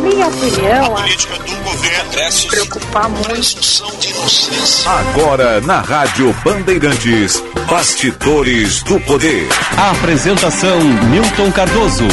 minha opinião, a política do governo se preocupar muito. Agora na Rádio Bandeirantes, Bastidores do Poder. A apresentação Milton Cardoso.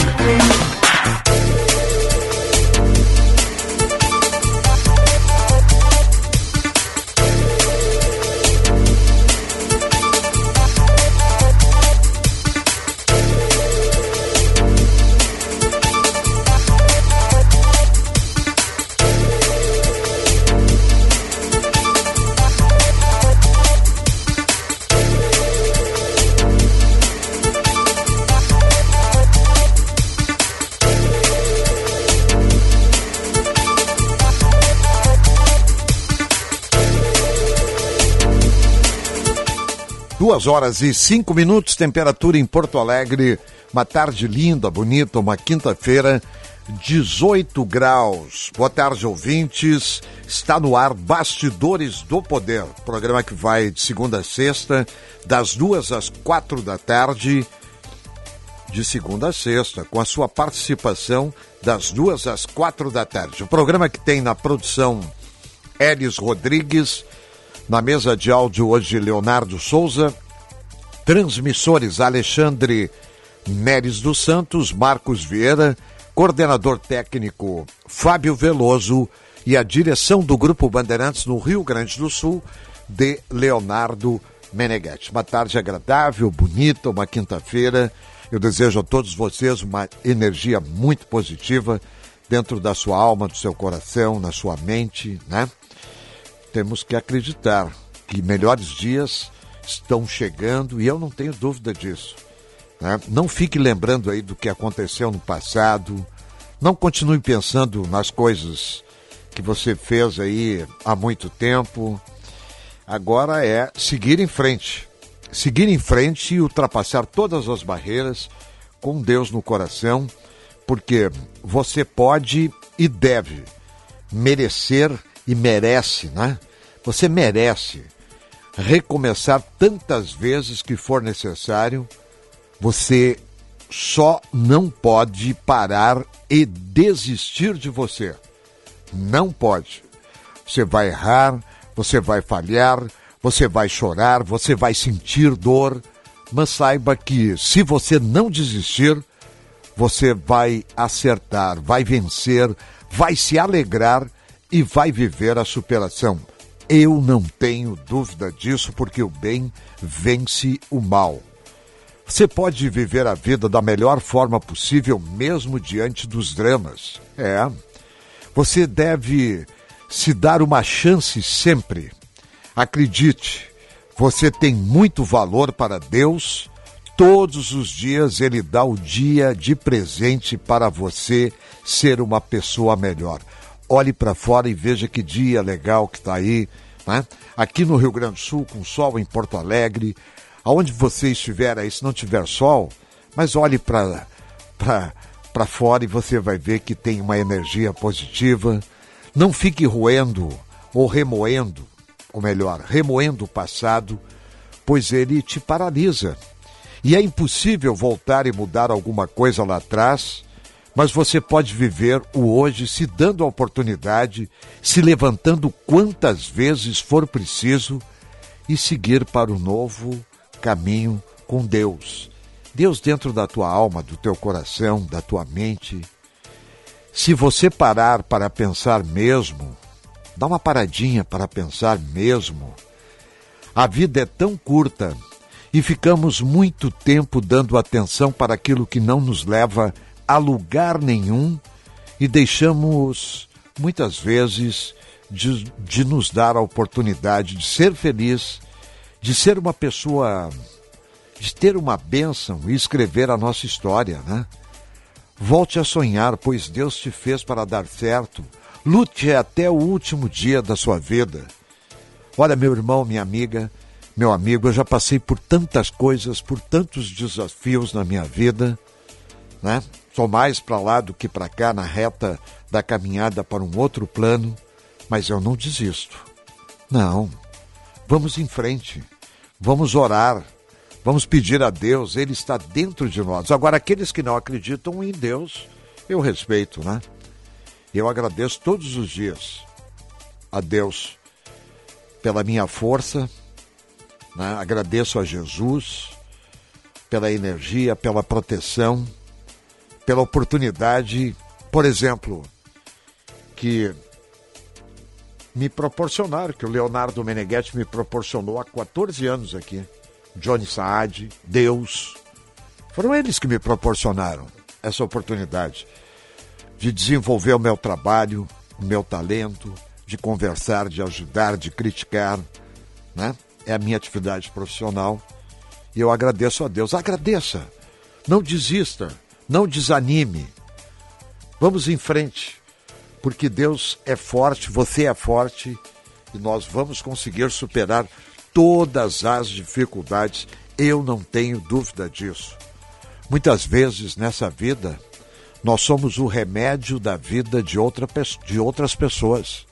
Duas horas e 5 minutos, temperatura em Porto Alegre, uma tarde linda, bonita, uma quinta-feira, 18 graus. Boa tarde, ouvintes. Está no ar Bastidores do Poder, programa que vai de segunda a sexta, das 2 às 4 da tarde, de segunda a sexta, com a sua participação das 2 às 4 da tarde. O programa que tem na produção Elis Rodrigues, na mesa de áudio hoje Leonardo Souza, transmissores Alexandre Neres dos Santos, Marcos Vieira, coordenador técnico Fábio Veloso e a direção do Grupo Bandeirantes no Rio Grande do Sul de Leonardo Meneghetti. Uma tarde agradável, bonita, uma quinta-feira. Eu desejo a todos vocês uma energia muito positiva dentro da sua alma, do seu coração, na sua mente, né? Temos que acreditar que melhores dias estão chegando e eu não tenho dúvida disso, né? Não fique lembrando aí do que aconteceu no passado, não continue pensando nas coisas que você fez aí há muito tempo. Agora é seguir em frente e ultrapassar todas as barreiras com Deus no coração, porque você pode e deve merecer e merece, né? Você merece recomeçar tantas vezes que for necessário. Você só não pode parar e desistir de você. Não pode. Você vai errar, você vai falhar, você vai chorar, você vai sentir dor, mas saiba que se você não desistir, você vai acertar, vai vencer, vai se alegrar e vai viver a superação. Eu não tenho dúvida disso, porque o bem vence o mal. Você pode viver a vida da melhor forma possível, mesmo diante dos dramas. Você deve se dar uma chance sempre. Acredite, você tem muito valor para Deus. Todos os dias Ele dá o dia de presente para você ser uma pessoa melhor. Olhe para fora e veja que dia legal que está aí, né? Aqui no Rio Grande do Sul, com sol, em Porto Alegre, aonde você estiver aí, se não tiver sol, mas olhe para fora e você vai ver que tem uma energia positiva. Não fique roendo ou remoendo, ou melhor, remoendo o passado, pois ele te paralisa. E é impossível voltar e mudar alguma coisa lá atrás, mas você pode viver o hoje se dando a oportunidade, se levantando quantas vezes for preciso e seguir para o novo caminho com Deus. Deus dentro da tua alma, do teu coração, da tua mente. Se você parar para pensar mesmo, dá uma paradinha para pensar mesmo. A vida é tão curta e ficamos muito tempo dando atenção para aquilo que não nos leva a lugar nenhum e deixamos, muitas vezes, de nos dar a oportunidade de ser feliz, de ser uma pessoa, de ter uma bênção e escrever a nossa história, né? Volte a sonhar, pois Deus te fez para dar certo. Lute até o último dia da sua vida. Olha, meu irmão, minha amiga, meu amigo, eu já passei por tantas coisas, por tantos desafios na minha vida, né? Sou mais para lá do que para cá, na reta da caminhada para um outro plano, mas eu não desisto. Não, vamos em frente, vamos orar, vamos pedir a Deus, Ele está dentro de nós. Agora, aqueles que não acreditam em Deus, eu respeito, né? Eu agradeço todos os dias a Deus pela minha força, né? Agradeço a Jesus pela energia, pela proteção, pela oportunidade, por exemplo, que me proporcionaram, que o Leonardo Meneghetti me proporcionou há 14 anos aqui. Johnny Saad, Deus, foram eles que me proporcionaram essa oportunidade de desenvolver o meu trabalho, o meu talento, de conversar, de ajudar, de criticar, né? É a minha atividade profissional e eu agradeço a Deus. Agradeça, não desista, não desanime, vamos em frente, porque Deus é forte, você é forte e nós vamos conseguir superar todas as dificuldades, eu não tenho dúvida disso. Muitas vezes nessa vida, nós somos o remédio da vida de outras pessoas.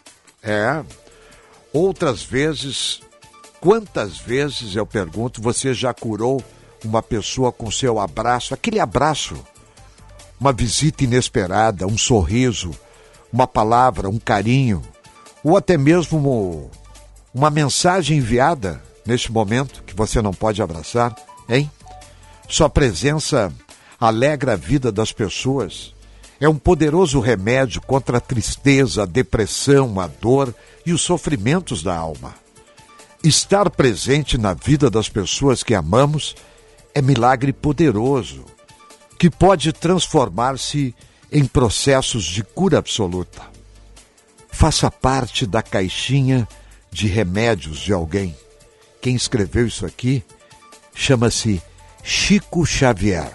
Outras vezes, quantas vezes, eu pergunto, você já curou uma pessoa com seu abraço, aquele abraço, uma visita inesperada, um sorriso, uma palavra, um carinho, ou até mesmo uma mensagem enviada neste momento que você não pode abraçar, hein? Sua presença alegra a vida das pessoas, é um poderoso remédio contra a tristeza, a depressão, a dor e os sofrimentos da alma. Estar presente na vida das pessoas que amamos é milagre poderoso, que pode transformar-se em processos de cura absoluta. Faça parte da caixinha de remédios de alguém. Quem escreveu isso aqui chama-se Chico Xavier.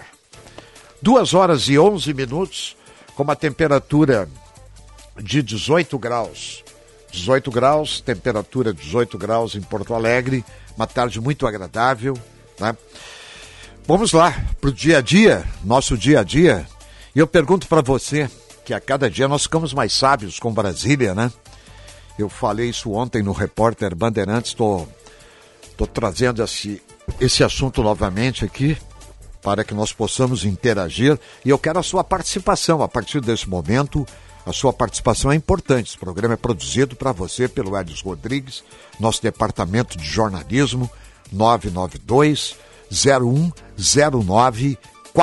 2h11, com uma temperatura de 18 graus. 18 graus, temperatura 18 graus em Porto Alegre, uma tarde muito agradável, né? Vamos lá para o dia a dia, nosso dia a dia. E eu pergunto para você, que a cada dia nós ficamos mais sábios com Brasília, né? Eu falei isso ontem no Repórter Bandeirantes, estou trazendo esse assunto novamente aqui, para que nós possamos interagir, e eu quero a sua participação. A partir desse momento, a sua participação é importante. Esse programa é produzido para você pelo Edson Rodrigues, nosso departamento de jornalismo, 992-010949.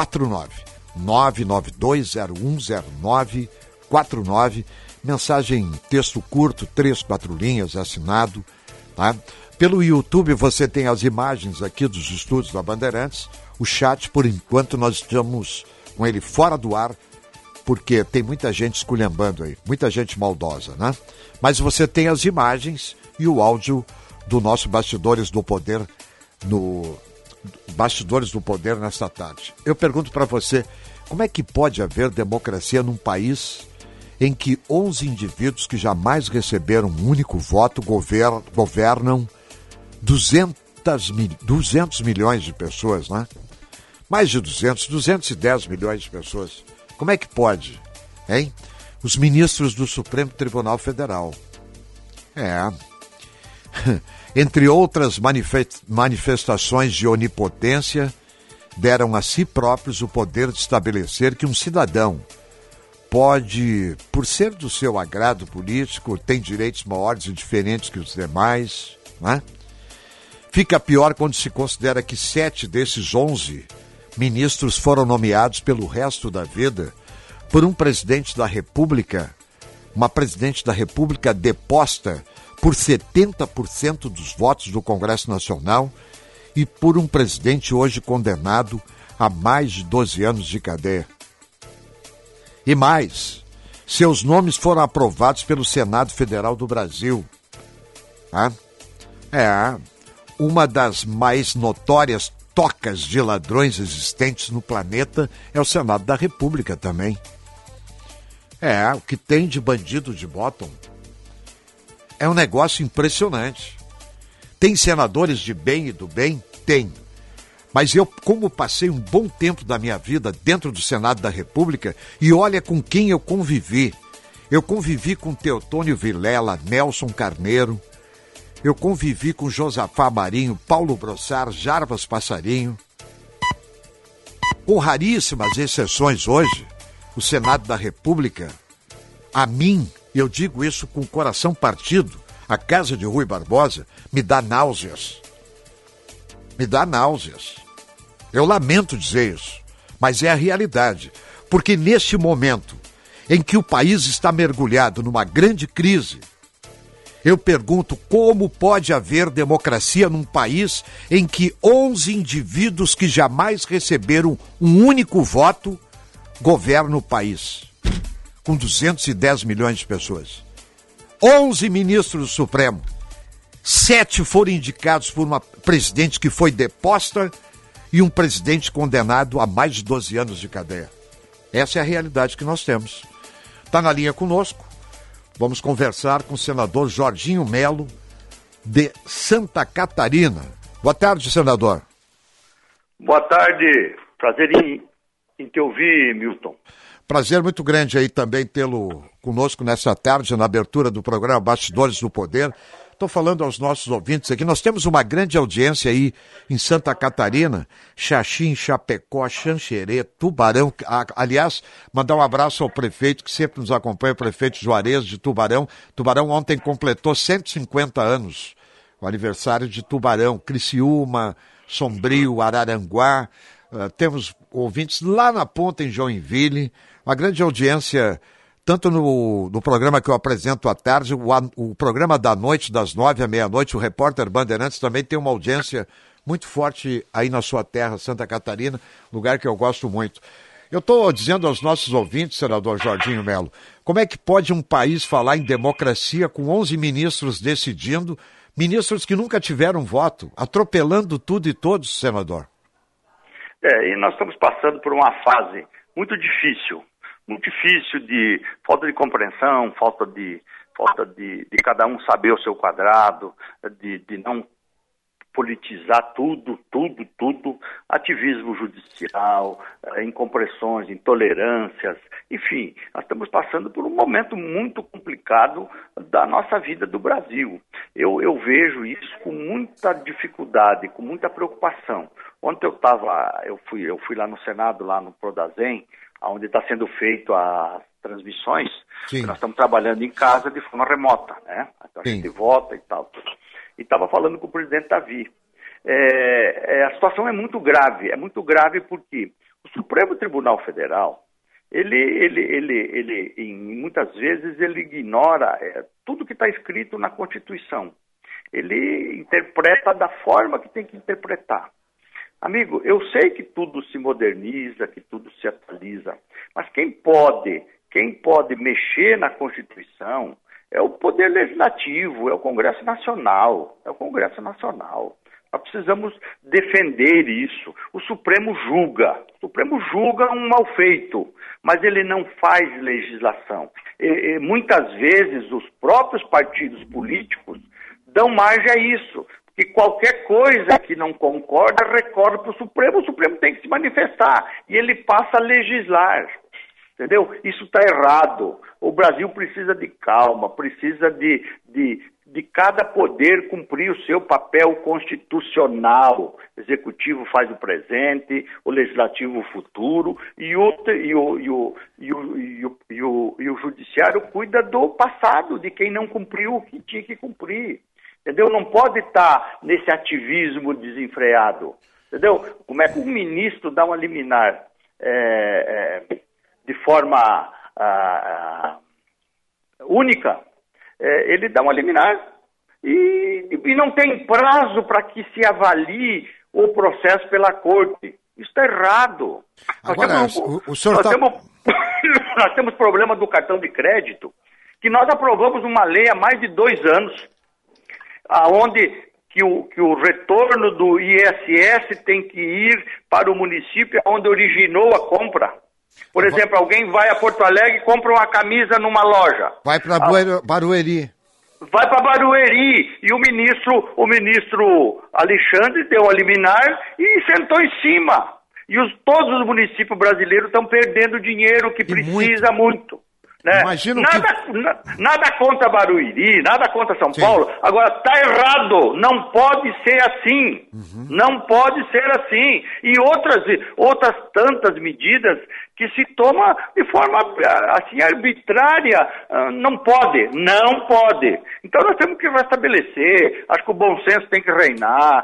992-010949. Mensagem, texto curto, 3, 4 linhas, assinado, tá? Pelo YouTube você tem as imagens aqui dos estúdios da Bandeirantes. O chat, por enquanto, nós estamos com ele fora do ar, porque tem muita gente esculhambando aí, muita gente maldosa, né? Mas você tem as imagens e o áudio do nosso Bastidores do Poder, no Bastidores do Poder nesta tarde. Eu pergunto para você, como é que pode haver democracia num país em que 11 indivíduos que jamais receberam um único voto governam 200 milhões de pessoas, né? Mais de 210 milhões de pessoas. Como é que pode, hein? Os ministros do Supremo Tribunal Federal. Entre outras manifestações de onipotência, deram a si próprios o poder de estabelecer que um cidadão pode, por ser do seu agrado político, tem direitos maiores e diferentes que os demais, né? Fica pior quando se considera que 7 desses 11 ministros foram nomeados pelo resto da vida por um presidente da República, uma presidente da República deposta por 70% dos votos do Congresso Nacional e por um presidente hoje condenado a mais de 12 anos de cadeia. E mais, seus nomes foram aprovados pelo Senado Federal do Brasil. Uma das mais notórias tocas de ladrões existentes no planeta é o Senado da República também. O que tem de bandido de bottom é um negócio impressionante. Tem senadores de bem e do bem? Tem. Mas eu, como passei um bom tempo da minha vida dentro do Senado da República, e olha com quem eu convivi. Eu convivi com Teotônio Vilela, Nelson Carneiro, eu convivi com Josafá Marinho, Paulo Brossard, Jarbas Passarinho. Com raríssimas exceções hoje, o Senado da República A mim, eu digo isso com o coração partido, a casa de Rui Barbosa me dá náuseas. Me dá náuseas. Eu lamento dizer isso, mas é a realidade. Porque neste momento em que o país está mergulhado numa grande crise, eu pergunto como pode haver democracia num país em que 11 indivíduos que jamais receberam um único voto governam o país, com 210 milhões de pessoas. 11 ministros do Supremo, 7 foram indicados por uma presidente que foi deposta e um presidente condenado a mais de 12 anos de cadeia. Essa é a realidade que nós temos. Está na linha conosco. Vamos conversar com o senador Jorginho Melo, de Santa Catarina. Boa tarde, senador. Boa tarde. Prazer em te ouvir, Milton. Prazer muito grande aí também tê-lo conosco nessa tarde, na abertura do programa Bastidores do Poder. Estou falando aos nossos ouvintes aqui. Nós temos uma grande audiência aí em Santa Catarina, Xaxim, Chapecó, Xanxerê, Tubarão. Aliás, mandar um abraço ao prefeito que sempre nos acompanha, o prefeito Juarez de Tubarão. Tubarão ontem completou 150 anos, o aniversário de Tubarão. Criciúma, Sombrio, Araranguá. Temos ouvintes lá na ponta em Joinville. Uma grande audiência tanto no programa que eu apresento à tarde, o programa da noite, das 9 à meia-noite, o Repórter Bandeirantes também tem uma audiência muito forte aí na sua terra, Santa Catarina, lugar que eu gosto muito. Eu estou dizendo aos nossos ouvintes, senador Jorginho Melo, como é que pode um país falar em democracia com 11 ministros decidindo, ministros que nunca tiveram voto, atropelando tudo e todos, senador? E nós estamos passando por uma fase muito difícil de falta de compreensão, falta de cada um saber o seu quadrado, de não politizar tudo, ativismo judicial, incompreensões, intolerâncias, enfim, nós estamos passando por um momento muito complicado da nossa vida do Brasil. Eu vejo isso com muita dificuldade, com muita preocupação. Ontem eu fui lá no Senado, lá no Prodazem, onde está sendo feito as transmissões. Nós estamos trabalhando em casa de forma remota, né? Então a gente vota e tal. E estava falando com o presidente Davi. A situação é muito grave porque o Supremo Tribunal Federal, muitas vezes ele ignora tudo que está escrito na Constituição. Ele interpreta da forma que tem que interpretar. Amigo, eu sei que tudo se moderniza, que tudo se atualiza, mas quem pode mexer na Constituição é o Poder Legislativo, é o Congresso Nacional. Nós precisamos defender isso. O Supremo julga um mal feito, mas ele não faz legislação. Muitas vezes os próprios partidos políticos dão margem a isso. Que qualquer coisa que não concorda recorre para o Supremo tem que se manifestar e ele passa a legislar, entendeu? Isso está errado. O Brasil precisa de calma, precisa de cada poder cumprir o seu papel constitucional. O Executivo faz o presente, o Legislativo o futuro e o Judiciário cuida do passado, de quem não cumpriu o que tinha que cumprir. Entendeu? Não pode estar nesse ativismo desenfreado. Entendeu? Como é que um ministro dá uma liminar de forma única? Ele dá uma liminar e não tem prazo para que se avalie o processo pela Corte. Isso está errado. Agora, nós temos problema do cartão de crédito, que nós aprovamos uma lei há mais de 2 anos, aonde que o retorno do ISS tem que ir para o município onde originou a compra. Por exemplo, alguém vai a Porto Alegre e compra uma camisa numa loja. Vai para Barueri. Vai para Barueri e o ministro Alexandre deu a liminar e sentou em cima. E todos os municípios brasileiros estão perdendo dinheiro que precisa muito. Né? Imagina nada contra Barueri, nada contra São Paulo. Agora, está errado. Não pode ser assim. Não pode ser assim. E outras tantas medidas que se toma de forma assim arbitrária. Não pode. Então nós temos que restabelecer. Acho que o bom senso tem que reinar.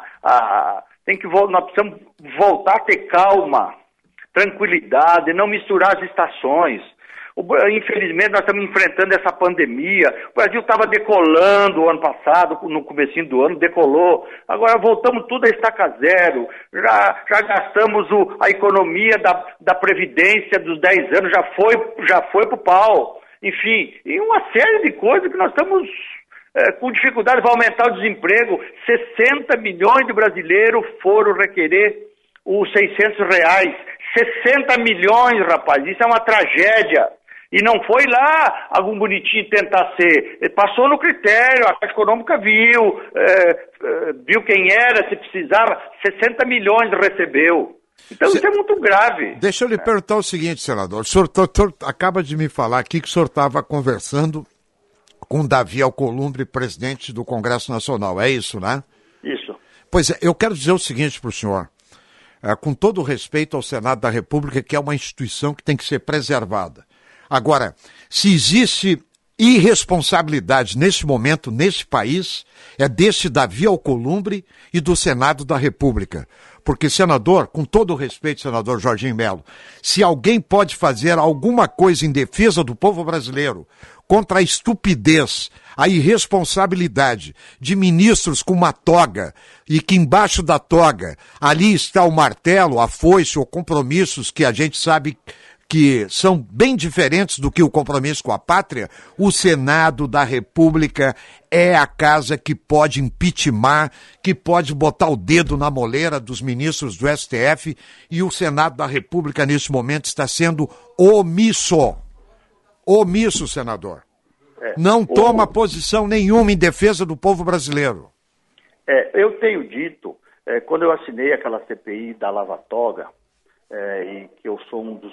Nós precisamos voltar a ter calma, tranquilidade, não misturar as estações. Infelizmente, nós estamos enfrentando essa pandemia. O Brasil estava decolando o ano passado, no comecinho do ano, decolou. Agora voltamos tudo a estaca zero. Já gastamos a economia da Previdência dos 10 anos, já foi pro pau. Enfim, e uma série de coisas que nós estamos com dificuldade. Vai aumentar o desemprego. 60 milhões de brasileiros foram requerer os R$600. 60 milhões, rapaz, isso é uma tragédia. E não foi lá algum bonitinho tentar ser. Passou no critério, a Caixa Econômica viu quem era, se precisava, 60 milhões recebeu. Então isso é muito grave. Deixa eu lhe perguntar o seguinte, senador. O senhor acaba de me falar aqui que o senhor estava conversando com Davi Alcolumbre, presidente do Congresso Nacional, é isso, né? Isso. Pois é, eu quero dizer o seguinte para o senhor. Com todo o respeito ao Senado da República, que é uma instituição que tem que ser preservada. Agora, se existe irresponsabilidade nesse momento, nesse país, é desse Davi Alcolumbre e do Senado da República. Porque, senador, com todo o respeito, senador Jorginho Melo, se alguém pode fazer alguma coisa em defesa do povo brasileiro contra a estupidez, a irresponsabilidade de ministros com uma toga e que embaixo da toga ali está o martelo, a foice ou compromissos que a gente sabe que são bem diferentes do que o compromisso com a pátria, o Senado da República é a casa que pode impeachment, que pode botar o dedo na moleira dos ministros do STF, e o Senado da República nesse momento está sendo omisso. Omisso, senador. Não toma posição nenhuma em defesa do povo brasileiro. Eu tenho dito, quando eu assinei aquela CPI da Lava Toga, e que eu sou um dos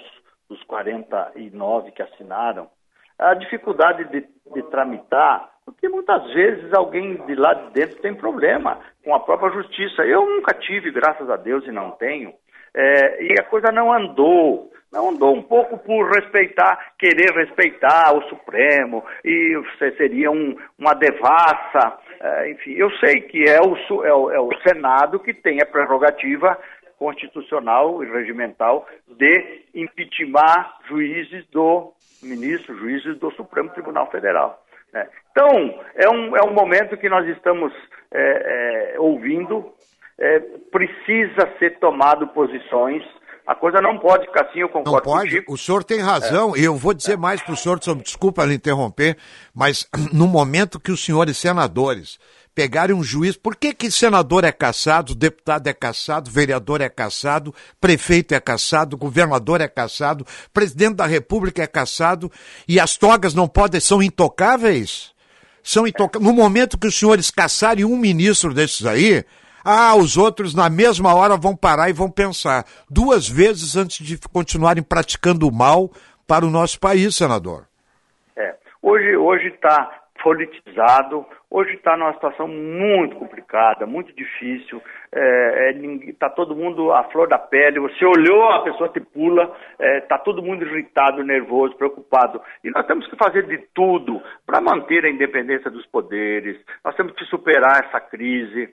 49 que assinaram, a dificuldade de tramitar, porque muitas vezes alguém de lá de dentro tem problema com a própria justiça. Eu nunca tive, graças a Deus, e não tenho, e a coisa não andou. Não andou um pouco por querer respeitar o Supremo, e seria uma devassa. Enfim, eu sei que é o Senado que tem a prerrogativa constitucional e regimental de impeachment juízes do Supremo Tribunal Federal. Né? Então, é um momento que nós estamos ouvindo, precisa ser tomado posições. A coisa não pode ficar assim, eu concordo contigo. Não pode, o senhor tem razão, e eu vou dizer mais para o senhor, desculpa lhe interromper, mas no momento que os senhores senadores pegarem um juiz, por que senador é cassado, deputado é cassado, vereador é cassado, prefeito é cassado, governador é cassado, presidente da República é cassado, e as togas não podem, são intocáveis? No momento que os senhores cassarem um ministro desses aí, os outros na mesma hora vão parar e vão pensar 2 vezes antes de continuarem praticando o mal para o nosso país, senador. Hoje está politizado, hoje está numa situação muito complicada, muito difícil, está todo mundo à flor da pele, você olhou, a pessoa te pula, está todo mundo irritado, nervoso, preocupado, e nós temos que fazer de tudo para manter a independência dos poderes, nós temos que superar essa crise.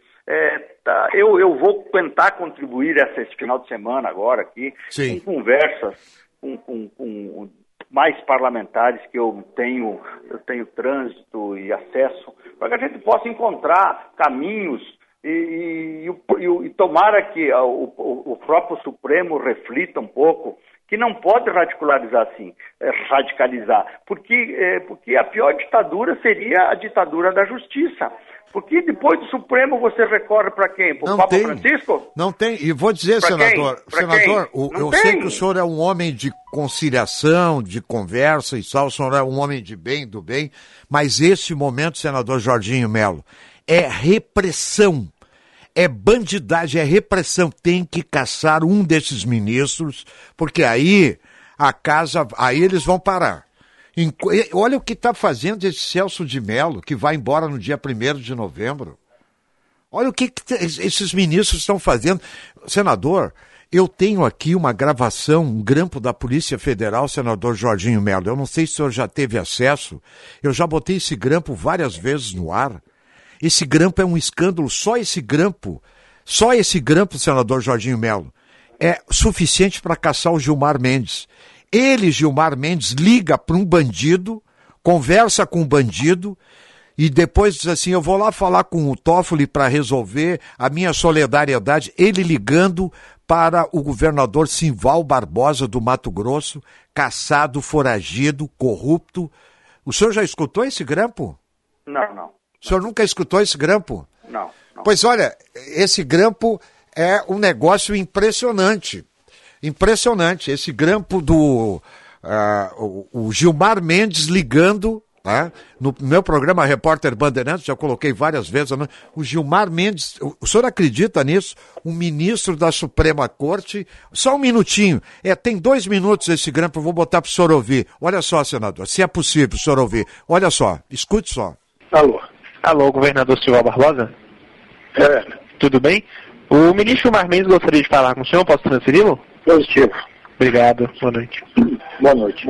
Eu vou tentar contribuir esse final de semana agora aqui, Sim. com conversas com mais parlamentares que eu tenho trânsito e acesso, para que a gente possa encontrar caminhos e tomara que o próprio Supremo reflita um pouco que não pode radicalizar, porque a pior ditadura seria a ditadura da justiça. Porque depois do Supremo você recorre para quem? Para o Papa Francisco? Não tem. E vou dizer, senador, eu sei que o senhor é um homem de conciliação, de conversa e tal, o senhor é um homem de bem, do bem, mas esse momento, senador Jorginho Melo, é repressão. É bandidagem, é repressão. Tem que caçar um desses ministros, porque aí eles vão parar. Olha o que está fazendo esse Celso de Mello, que vai embora no dia 1º de novembro. Olha o que esses ministros estão fazendo. Senador, eu tenho aqui uma gravação, um grampo da Polícia Federal, senador Jorginho Mello. Eu não sei se o senhor já teve acesso. Eu já botei esse grampo várias vezes no ar. Esse grampo é um escândalo. Só esse grampo, senador Jorginho Mello, é suficiente para caçar o Gilmar Mendes. Ele, Gilmar Mendes, liga para um bandido, conversa com o bandido e depois diz assim, eu vou lá falar com o Toffoli para resolver a minha solidariedade. Ele ligando para o governador Simval Barbosa do Mato Grosso, caçado, foragido, corrupto. O senhor já escutou esse grampo? Não. O senhor nunca escutou esse grampo? Não. Pois olha, esse grampo é um negócio impressionante. Impressionante. Esse grampo do o Gilmar Mendes ligando, né? No meu programa Repórter Bandeirantes, já coloquei várias vezes, né? O Gilmar Mendes, o senhor acredita nisso? Um ministro da Suprema Corte, só um minutinho, tem 2 minutos esse grampo, eu vou botar para o senhor ouvir. Olha só, senador, se é possível o senhor ouvir. Olha só, escute só. Alô, governador Simval Barbosa? Tudo bem? O ministro Gilmar Mendes gostaria de falar com o senhor, posso transferi-lo? Positivo. Obrigado, boa noite. Boa noite.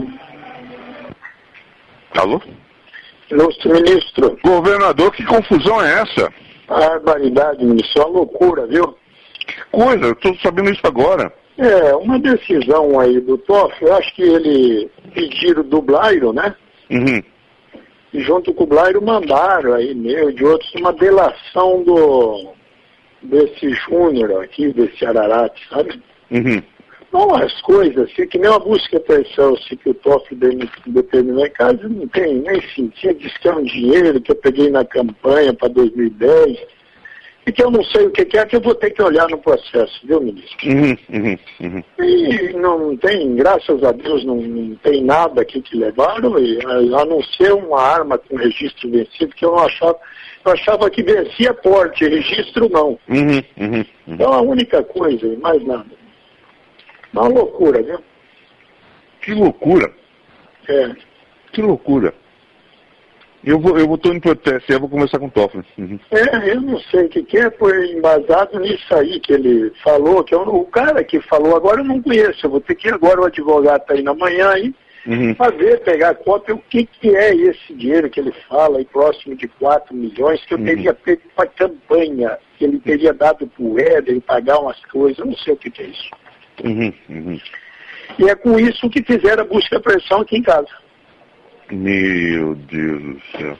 Alô? Ilustre ministro. Governador, que confusão é essa? Barbaridade, ministro, é uma loucura, viu? Que coisa, eu estou sabendo isso agora. Uma decisão aí do Toffoli, eu acho que ele pediram do Blairo, né? Uhum. E junto com o Blairo mandaram aí, meu e de outros, uma delação desse Júnior aqui, desse Ararate, sabe? Uhum. Não, as coisas, assim, que nem uma busca e apreensão, assim, que o Toffoli determinou em casa, não tem nem sentido, diz que é um dinheiro que eu peguei na campanha para 2010, e que eu não sei o que é, que eu vou ter que olhar no processo, viu, ministro? Uhum. E não tem, graças a Deus, não tem nada aqui que levaram, a não ser uma arma com registro vencido, que eu não achava. Eu achava que vencia porte, registro não. Então a única coisa, e mais nada. Uma loucura, viu? Que loucura. Que loucura. Eu vou tô em protesto, eu vou conversar com o Toffoli. Eu não sei o que é, foi embasado nisso aí que ele falou, que o cara que falou agora eu não conheço, eu vou ter que ir agora, o advogado tá aí na manhã aí, fazer, pegar a cópia, o que é esse dinheiro que ele fala aí, próximo de 4 milhões, que eu teria pego para campanha, que ele teria dado pro Éder pagar umas coisas, eu não sei o que é isso. E é com isso que fizeram a busca e apreensão aqui em casa. Meu Deus do céu.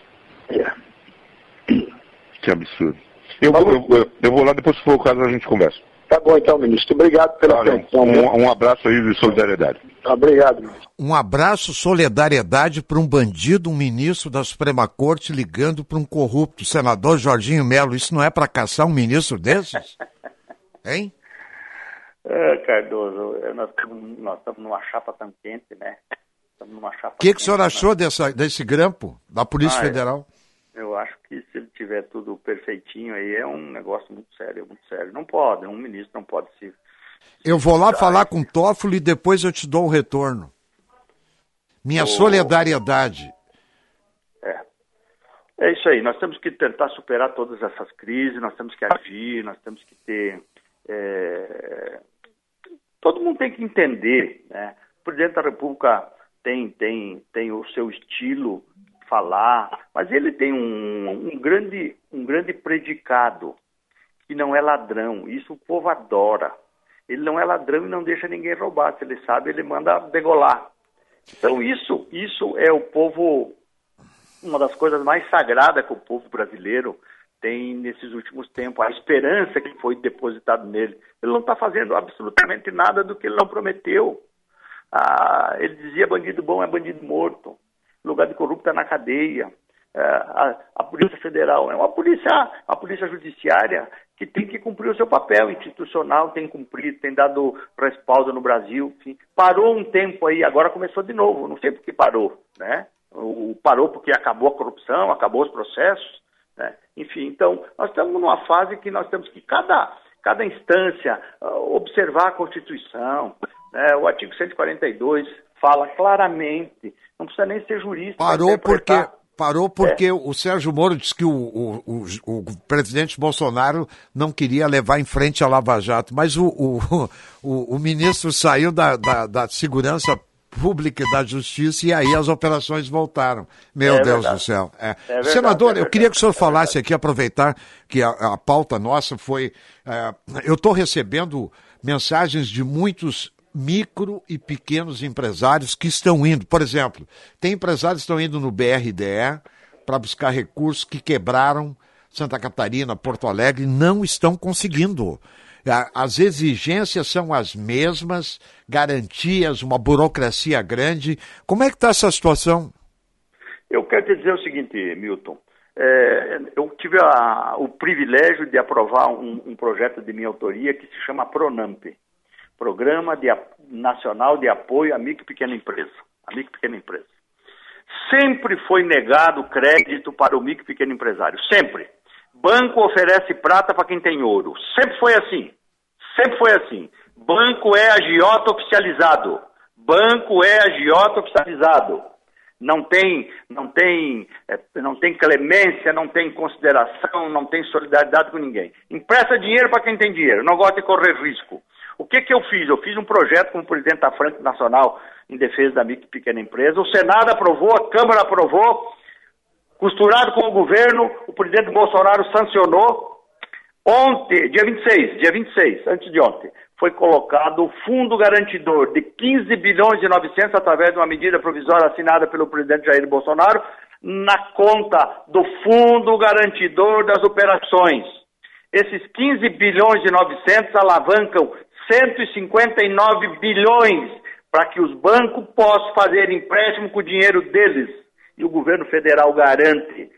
Que absurdo. Eu vou lá, depois se for o caso a gente conversa. Tá bom então, ministro. Obrigado pela atenção. Um abraço aí de solidariedade. Obrigado, ministro. Um abraço, solidariedade para um bandido, um ministro da Suprema Corte ligando para um corrupto. Senador Jorginho Mello, isso não é para caçar um ministro desses? Hein? Cardoso, nós estamos numa chapa tão quente, né? O que o senhor achou desse grampo da Polícia Federal? Eu acho que se ele tiver tudo perfeitinho aí, é um negócio muito sério, muito sério. Não pode, um ministro não pode se... Eu vou lá falar com o Toffoli e depois eu te dou o retorno. Minha solidariedade. É isso aí, nós temos que tentar superar todas essas crises, nós temos que agir, nós temos que ter... Todo mundo tem que entender, né? O presidente da República tem o seu estilo de falar, mas ele tem um grande predicado, que não é ladrão. Isso o povo adora. Ele não é ladrão e não deixa ninguém roubar. Se ele sabe, ele manda degolar. Então isso é o povo, uma das coisas mais sagradas que o povo brasileiro tem nesses últimos tempos, a esperança que foi depositada nele. Ele não está fazendo absolutamente nada do que ele não prometeu. Ele dizia bandido bom é bandido morto, lugar de corrupto é na cadeia. A Polícia Federal é uma polícia judiciária que tem que cumprir o seu papel institucional, tem cumprido, tem dado respaldo no Brasil. Enfim. Parou um tempo aí, agora começou de novo, não sei por que parou, né? Parou porque acabou a corrupção, acabou os processos, né? Enfim, então nós estamos numa fase que nós temos que cada instância observar a Constituição, né? O artigo 142 fala claramente Não precisa nem ser jurista. Parou porque o Sérgio Moro disse que o presidente Bolsonaro não queria levar em frente a Lava Jato, mas o ministro saiu da Segurança Pública e da Justiça e aí as operações voltaram. Meu Deus do céu. Verdade, Senador, eu queria que o senhor falasse aqui, aproveitar que a pauta nossa foi... eu estou recebendo mensagens de muitos micro e pequenos empresários que estão indo. Por exemplo, tem empresários que estão indo no BRDE para buscar recursos que quebraram Santa Catarina, Porto Alegre, não estão conseguindo. As exigências são as mesmas, garantias, uma burocracia grande. Como é que está essa situação? Eu quero te dizer o seguinte, Milton. Eu tive o privilégio de aprovar um projeto de minha autoria que se chama PRONAMP, Programa Nacional de Apoio à Micro e Pequena Empresa. Sempre foi negado crédito para o micro e pequeno empresário, sempre. Banco oferece prata para quem tem ouro. Sempre foi assim. Banco é agiota oficializado. Não tem clemência, não tem consideração, não tem solidariedade com ninguém. Empresta dinheiro para quem tem dinheiro, não gosta de correr risco. O que eu fiz? Eu fiz um projeto com o presidente da Frente Nacional em defesa da micro e pequena empresa. O Senado aprovou, a Câmara aprovou, costurado com o governo, o presidente Bolsonaro sancionou. Ontem, dia 26, antes de ontem, foi colocado o fundo garantidor de 15 bilhões e 900 através de uma medida provisória assinada pelo presidente Jair Bolsonaro na conta do fundo garantidor das operações. Esses 15 bilhões e 900 alavancam 159 bilhões para que os bancos possam fazer empréstimo com o dinheiro deles. E o governo federal garante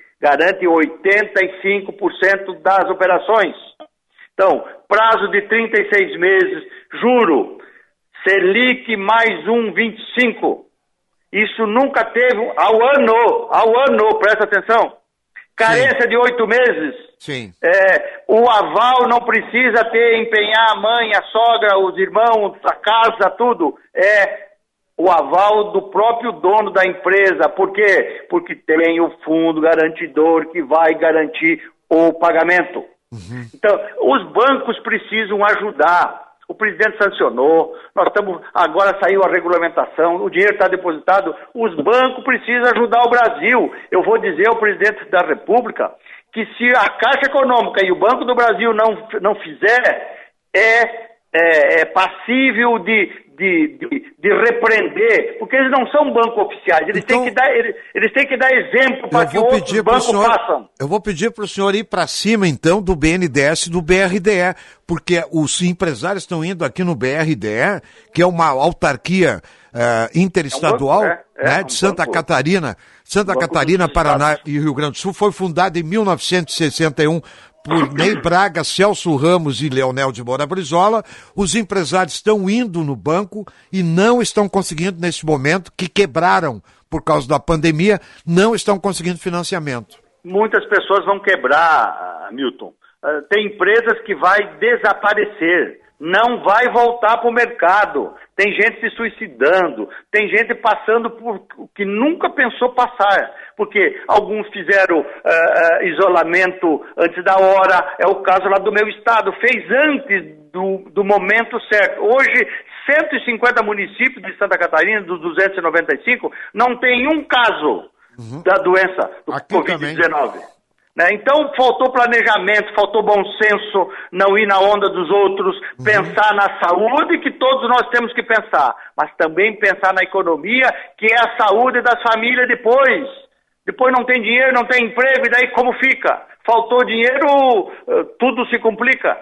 85% das operações. Então, prazo de 36 meses, juro, Selic mais 1,25. Isso nunca teve ao ano, presta atenção. Carência de 8 meses. Sim. O aval não precisa empenhar a mãe, a sogra, os irmãos, a casa, tudo. O aval do próprio dono da empresa. Por quê? Porque tem o fundo garantidor que vai garantir o pagamento. Uhum. Então, os bancos precisam ajudar. O presidente sancionou, agora saiu a regulamentação, o dinheiro está depositado, os bancos precisam ajudar o Brasil. Eu vou dizer ao presidente da República que se a Caixa Econômica e o Banco do Brasil não fizer, é passível de repreender, porque eles não são bancos oficiais, eles têm que dar exemplo para que outros bancos façam. Eu vou pedir para o senhor ir para cima, então, do BNDES e do BRDE, porque os empresários estão indo aqui no BRDE, que é uma autarquia interestadual, de Santa Catarina. Santa Catarina, Paraná e Rio Grande do Sul, foi fundada em 1961 por Ney Braga, Celso Ramos e Leonel de Moura Brizola. Os empresários estão indo no banco e não estão conseguindo, nesse momento, que quebraram por causa da pandemia, não estão conseguindo financiamento. Muitas pessoas vão quebrar, Milton. Tem empresas que vai desaparecer, não vai voltar para o mercado. Tem gente se suicidando, tem gente passando por o que nunca pensou passar, porque alguns fizeram isolamento antes da hora, é o caso lá do meu estado, fez antes do momento certo. Hoje, 150 municípios de Santa Catarina, dos 295, não tem um caso da doença do Covid-19. Então, faltou planejamento, faltou bom senso, não ir na onda dos outros, pensar na saúde, que todos nós temos que pensar, mas também pensar na economia, que é a saúde das famílias depois. Depois não tem dinheiro, não tem emprego, e daí como fica? Faltou dinheiro, tudo se complica.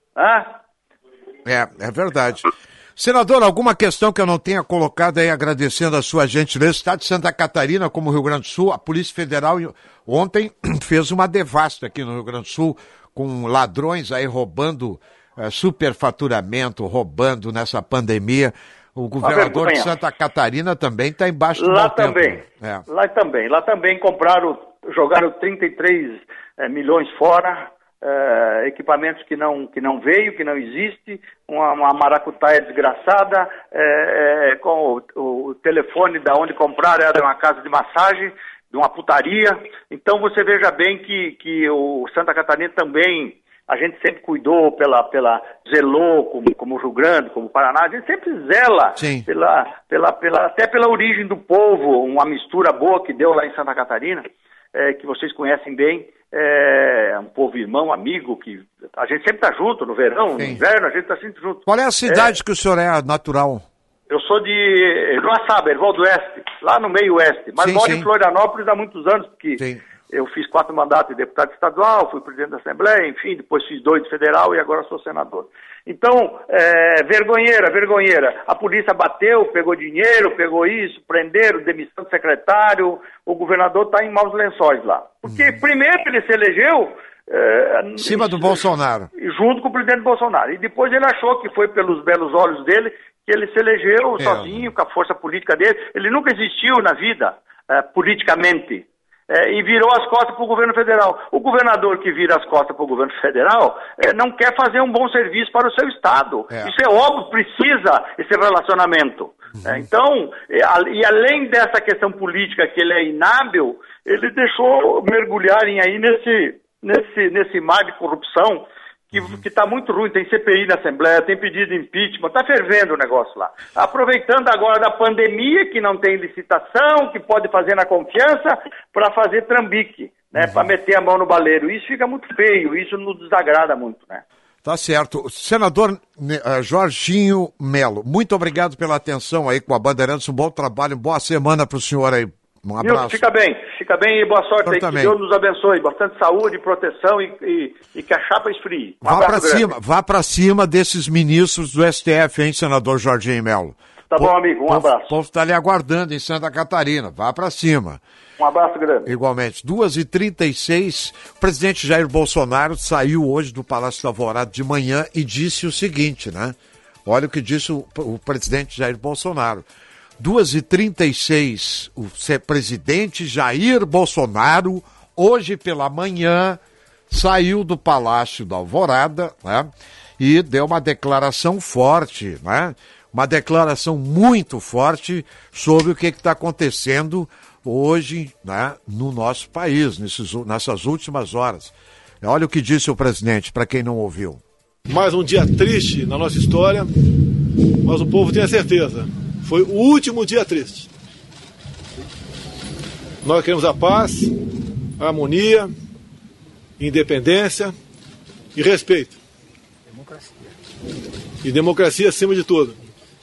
É verdade. Senador, alguma questão que eu não tenha colocado aí, agradecendo a sua gentileza? Estado de Santa Catarina, como Rio Grande do Sul, a Polícia Federal ontem fez uma devasta aqui no Rio Grande do Sul, com ladrões aí roubando superfaturamento, roubando nessa pandemia. O governador de Santa Catarina também está embaixo do Lá também compraram, jogaram 33 milhões fora, equipamentos que não veio, que não existe, uma maracutaia desgraçada, com o telefone da onde comprar era uma casa de massagem, de uma putaria. Então você veja bem que o Santa Catarina também, a gente sempre cuidou, zelou, como o Rio Grande, como o Paraná, a gente sempre zela até pela origem do povo, uma mistura boa que deu lá em Santa Catarina, que vocês conhecem bem, um povo irmão, amigo, que a gente sempre está junto, no verão, no inverno, a gente está sempre junto. Qual é a cidade que o senhor é natural? Eu sou de Joaçaba, Erval do Oeste, lá no meio oeste, mas moro em Florianópolis há muitos anos, porque eu fiz 4 mandatos de deputado estadual, fui presidente da Assembleia, enfim, depois fiz 2 de federal e agora sou senador. Então, vergonheira. A polícia bateu, pegou dinheiro, pegou isso, prenderam, demissão do secretário, o governador está em maus lençóis lá. Porque primeiro ele se elegeu... em cima do Bolsonaro. Junto com o presidente Bolsonaro. E depois ele achou que foi pelos belos olhos dele que ele se elegeu sozinho, com a força política dele. Ele nunca existiu na vida, politicamente. E virou as costas para o governo federal. O governador que vira as costas para o governo federal não quer fazer um bom serviço para o seu estado. Isso é óbvio, precisa esse relacionamento. Então, e além dessa questão política que ele é inábil, ele deixou mergulharem aí nesse mar de corrupção que está muito ruim. Tem CPI na Assembleia, tem pedido de impeachment, está fervendo o negócio lá. Aproveitando agora da pandemia, que não tem licitação, que pode fazer na confiança, para fazer trambique, né, para meter a mão no baleiro. Isso fica muito feio, isso nos desagrada muito, né? Tá certo. Senador Jorginho Melo, muito obrigado pela atenção aí com a Bandeirantes, um bom trabalho, boa semana para o senhor aí. Um abraço. Fica bem e boa sorte aí, que Deus nos abençoe, bastante saúde, proteção e que a chapa esfrie. Vá para cima desses ministros do STF, hein, senador Jorginho Melo. Tá bom, amigo, abraço. O povo está lhe aguardando em Santa Catarina, vá para cima. Um abraço grande. Igualmente. 2h36, o presidente Jair Bolsonaro saiu hoje do Palácio da Alvorada de manhã e disse o seguinte, né? Olha o que disse o presidente Jair Bolsonaro. 2h36, o presidente Jair Bolsonaro, hoje pela manhã, saiu do Palácio da Alvorada, né, e deu uma declaração forte, né, uma declaração muito forte sobre o que está acontecendo hoje, né, no nosso país, nessas últimas horas. Olha o que disse o presidente, para quem não ouviu. Mais um dia triste na nossa história, mas o povo tem a certeza. Foi o último dia triste. Nós queremos a paz, a harmonia, independência e respeito. E democracia acima de tudo.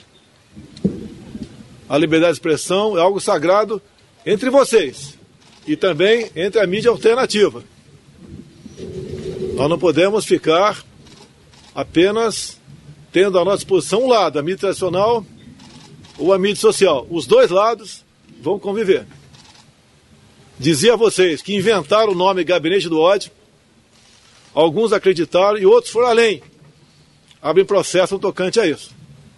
A liberdade de expressão é algo sagrado entre vocês e também entre a mídia alternativa. Nós não podemos ficar apenas tendo à nossa disposição um lado, a mídia tradicional ou a mídia social. Os dois lados vão conviver. Dizia a vocês que inventaram o nome Gabinete do Ódio, alguns acreditaram e outros foram além. Abrem processo no tocante a isso.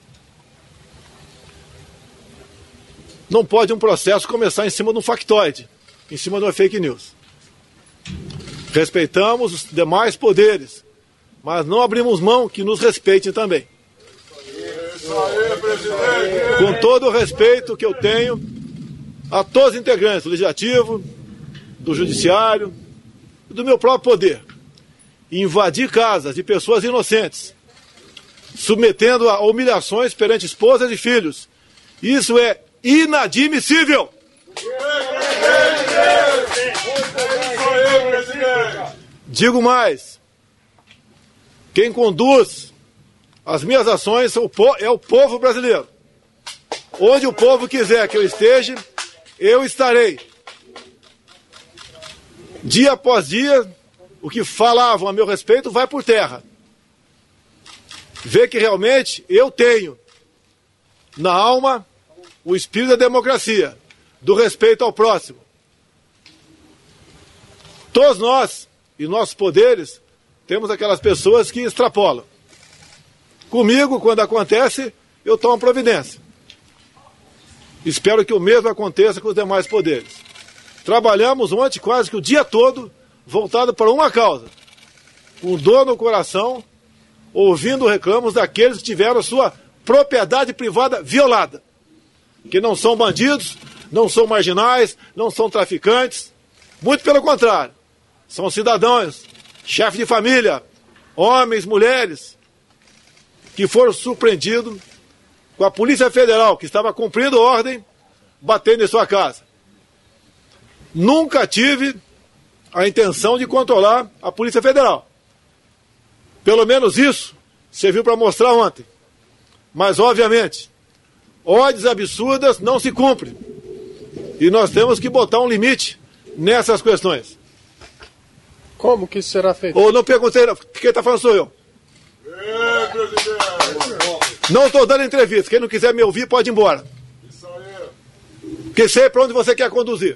Não pode um processo começar em cima de um factoide, em cima de uma fake news. Respeitamos os demais poderes, mas não abrimos mão que nos respeitem também. Com todo o respeito que eu tenho a todos os integrantes do Legislativo, do Judiciário e do meu próprio poder, invadir casas de pessoas inocentes, submetendo a humilhações perante esposas e filhos, isso é inadmissível! Digo mais, quem conduz as minhas ações é o povo brasileiro. Onde o povo quiser que eu esteja, eu estarei. Dia após dia, o que falavam a meu respeito vai por terra. Vê que realmente eu tenho na alma o espírito da democracia, do respeito ao próximo. Todos nós e nossos poderes temos aquelas pessoas que extrapolam. Comigo, quando acontece, eu tomo providência. Espero que o mesmo aconteça com os demais poderes. Trabalhamos ontem quase que o dia todo voltado para uma causa. com dor no coração, ouvindo reclamos daqueles que tiveram sua propriedade privada violada, que não são bandidos, não são marginais, não são traficantes, muito pelo contrário, são cidadãos, chefes de família, homens, mulheres, que foram surpreendidos com a Polícia Federal, que estava cumprindo ordem, batendo em sua casa. Nunca tive a intenção de controlar a Polícia Federal. Pelo menos isso serviu para mostrar ontem. Mas, obviamente, ordens absurdas não se cumprem. E nós temos que botar um limite nessas questões. Como que isso será feito? Ou não perguntei, quem está falando sou eu. Não estou dando entrevista. Quem não quiser me ouvir pode ir embora. Porque sei para onde você quer conduzir.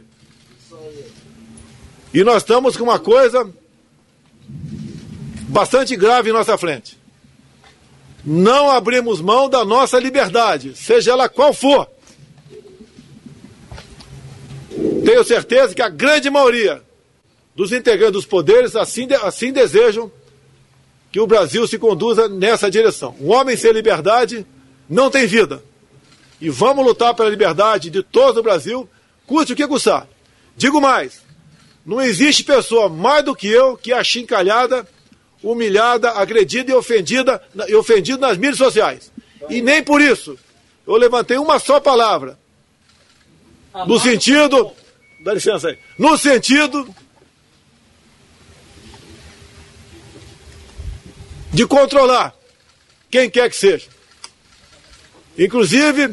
E nós estamos com uma coisa bastante grave em nossa frente. Não abrimos mão da nossa liberdade, seja ela qual for. Tenho certeza que a grande maioria dos integrantes dos poderes assim desejam que o Brasil se conduza nessa direção. Um homem sem liberdade não tem vida. E vamos lutar pela liberdade de todo o Brasil, custe o que custar. Digo mais, não existe pessoa mais do que eu que é achincalhada, humilhada, agredida e ofendida nas mídias sociais. E nem por isso eu levantei uma só palavra. No sentido... Dá licença aí. No sentido de controlar quem quer que seja. Inclusive,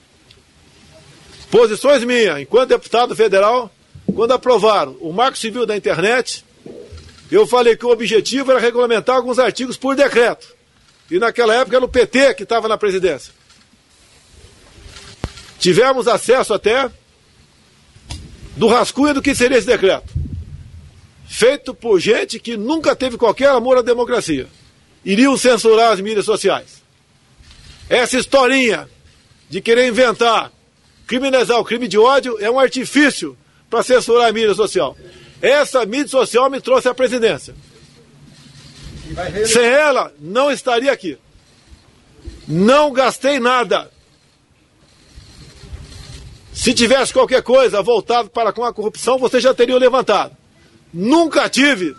posições minhas, enquanto deputado federal, quando aprovaram o Marco Civil da Internet, eu falei que o objetivo era regulamentar alguns artigos por decreto. E naquela época era o PT que estava na presidência. Tivemos acesso até do rascunho do que seria esse decreto. Feito por gente que nunca teve qualquer amor à democracia. Iriam censurar as mídias sociais. Essa historinha de querer inventar, criminalizar o crime de ódio é um artifício para censurar a mídia social. Essa mídia social me trouxe à presidência. Sem ela, não estaria aqui. Não gastei nada. Se tivesse qualquer coisa voltado para com a corrupção, você já teria levantado. Nunca tive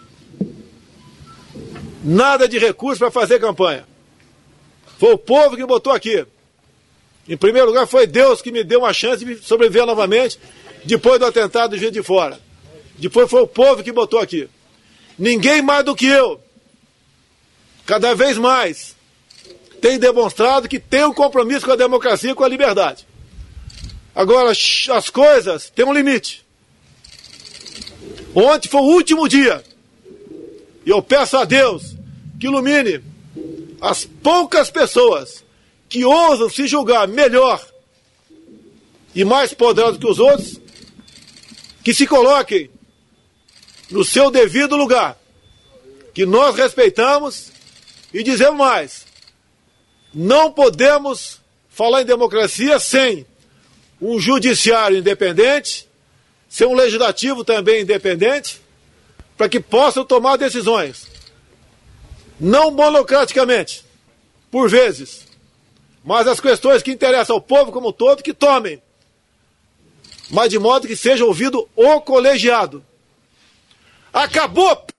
nada de recurso para fazer campanha. Foi o povo que botou aqui. Em primeiro lugar, foi Deus que me deu uma chance de sobreviver novamente depois do atentado do Juiz de Fora. Depois foi o povo que botou aqui. Ninguém mais do que eu, cada vez mais, tem demonstrado que tem um compromisso com a democracia e com a liberdade. Agora, as coisas têm um limite. Ontem foi o último dia. E eu peço a Deus que ilumine as poucas pessoas que ousam se julgar melhor e mais poderosos que os outros, que se coloquem no seu devido lugar, que nós respeitamos e dizemos mais. Não podemos falar em democracia sem um judiciário independente, sem um legislativo também independente, para que possam tomar decisões, não monocraticamente, por vezes, mas as questões que interessam ao povo como um todo, que tomem, mas de modo que seja ouvido o colegiado. Acabou, p***!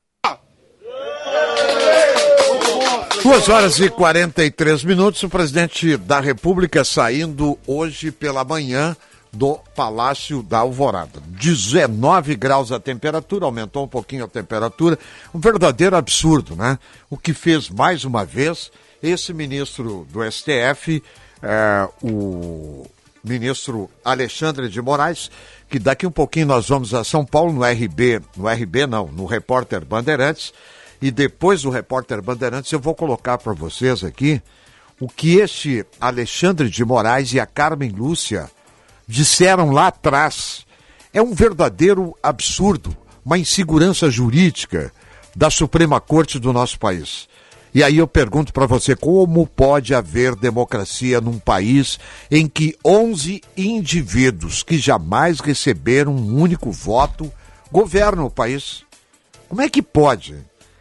2h43. O presidente da República saindo hoje pela manhã do Palácio da Alvorada. 19 graus a temperatura, aumentou um pouquinho a temperatura. Um verdadeiro absurdo, né? O que fez mais uma vez esse ministro do STF, o ministro Alexandre de Moraes, que daqui um pouquinho nós vamos a São Paulo, no Repórter Bandeirantes. E depois do Repórter Bandeirantes eu vou colocar para vocês aqui o que este Alexandre de Moraes e a Carmen Lúcia disseram lá atrás. É um verdadeiro absurdo, uma insegurança jurídica da Suprema Corte do nosso país. E aí eu pergunto para você, como pode haver democracia num país em que 11 indivíduos que jamais receberam um único voto governam o país? Como é que pode?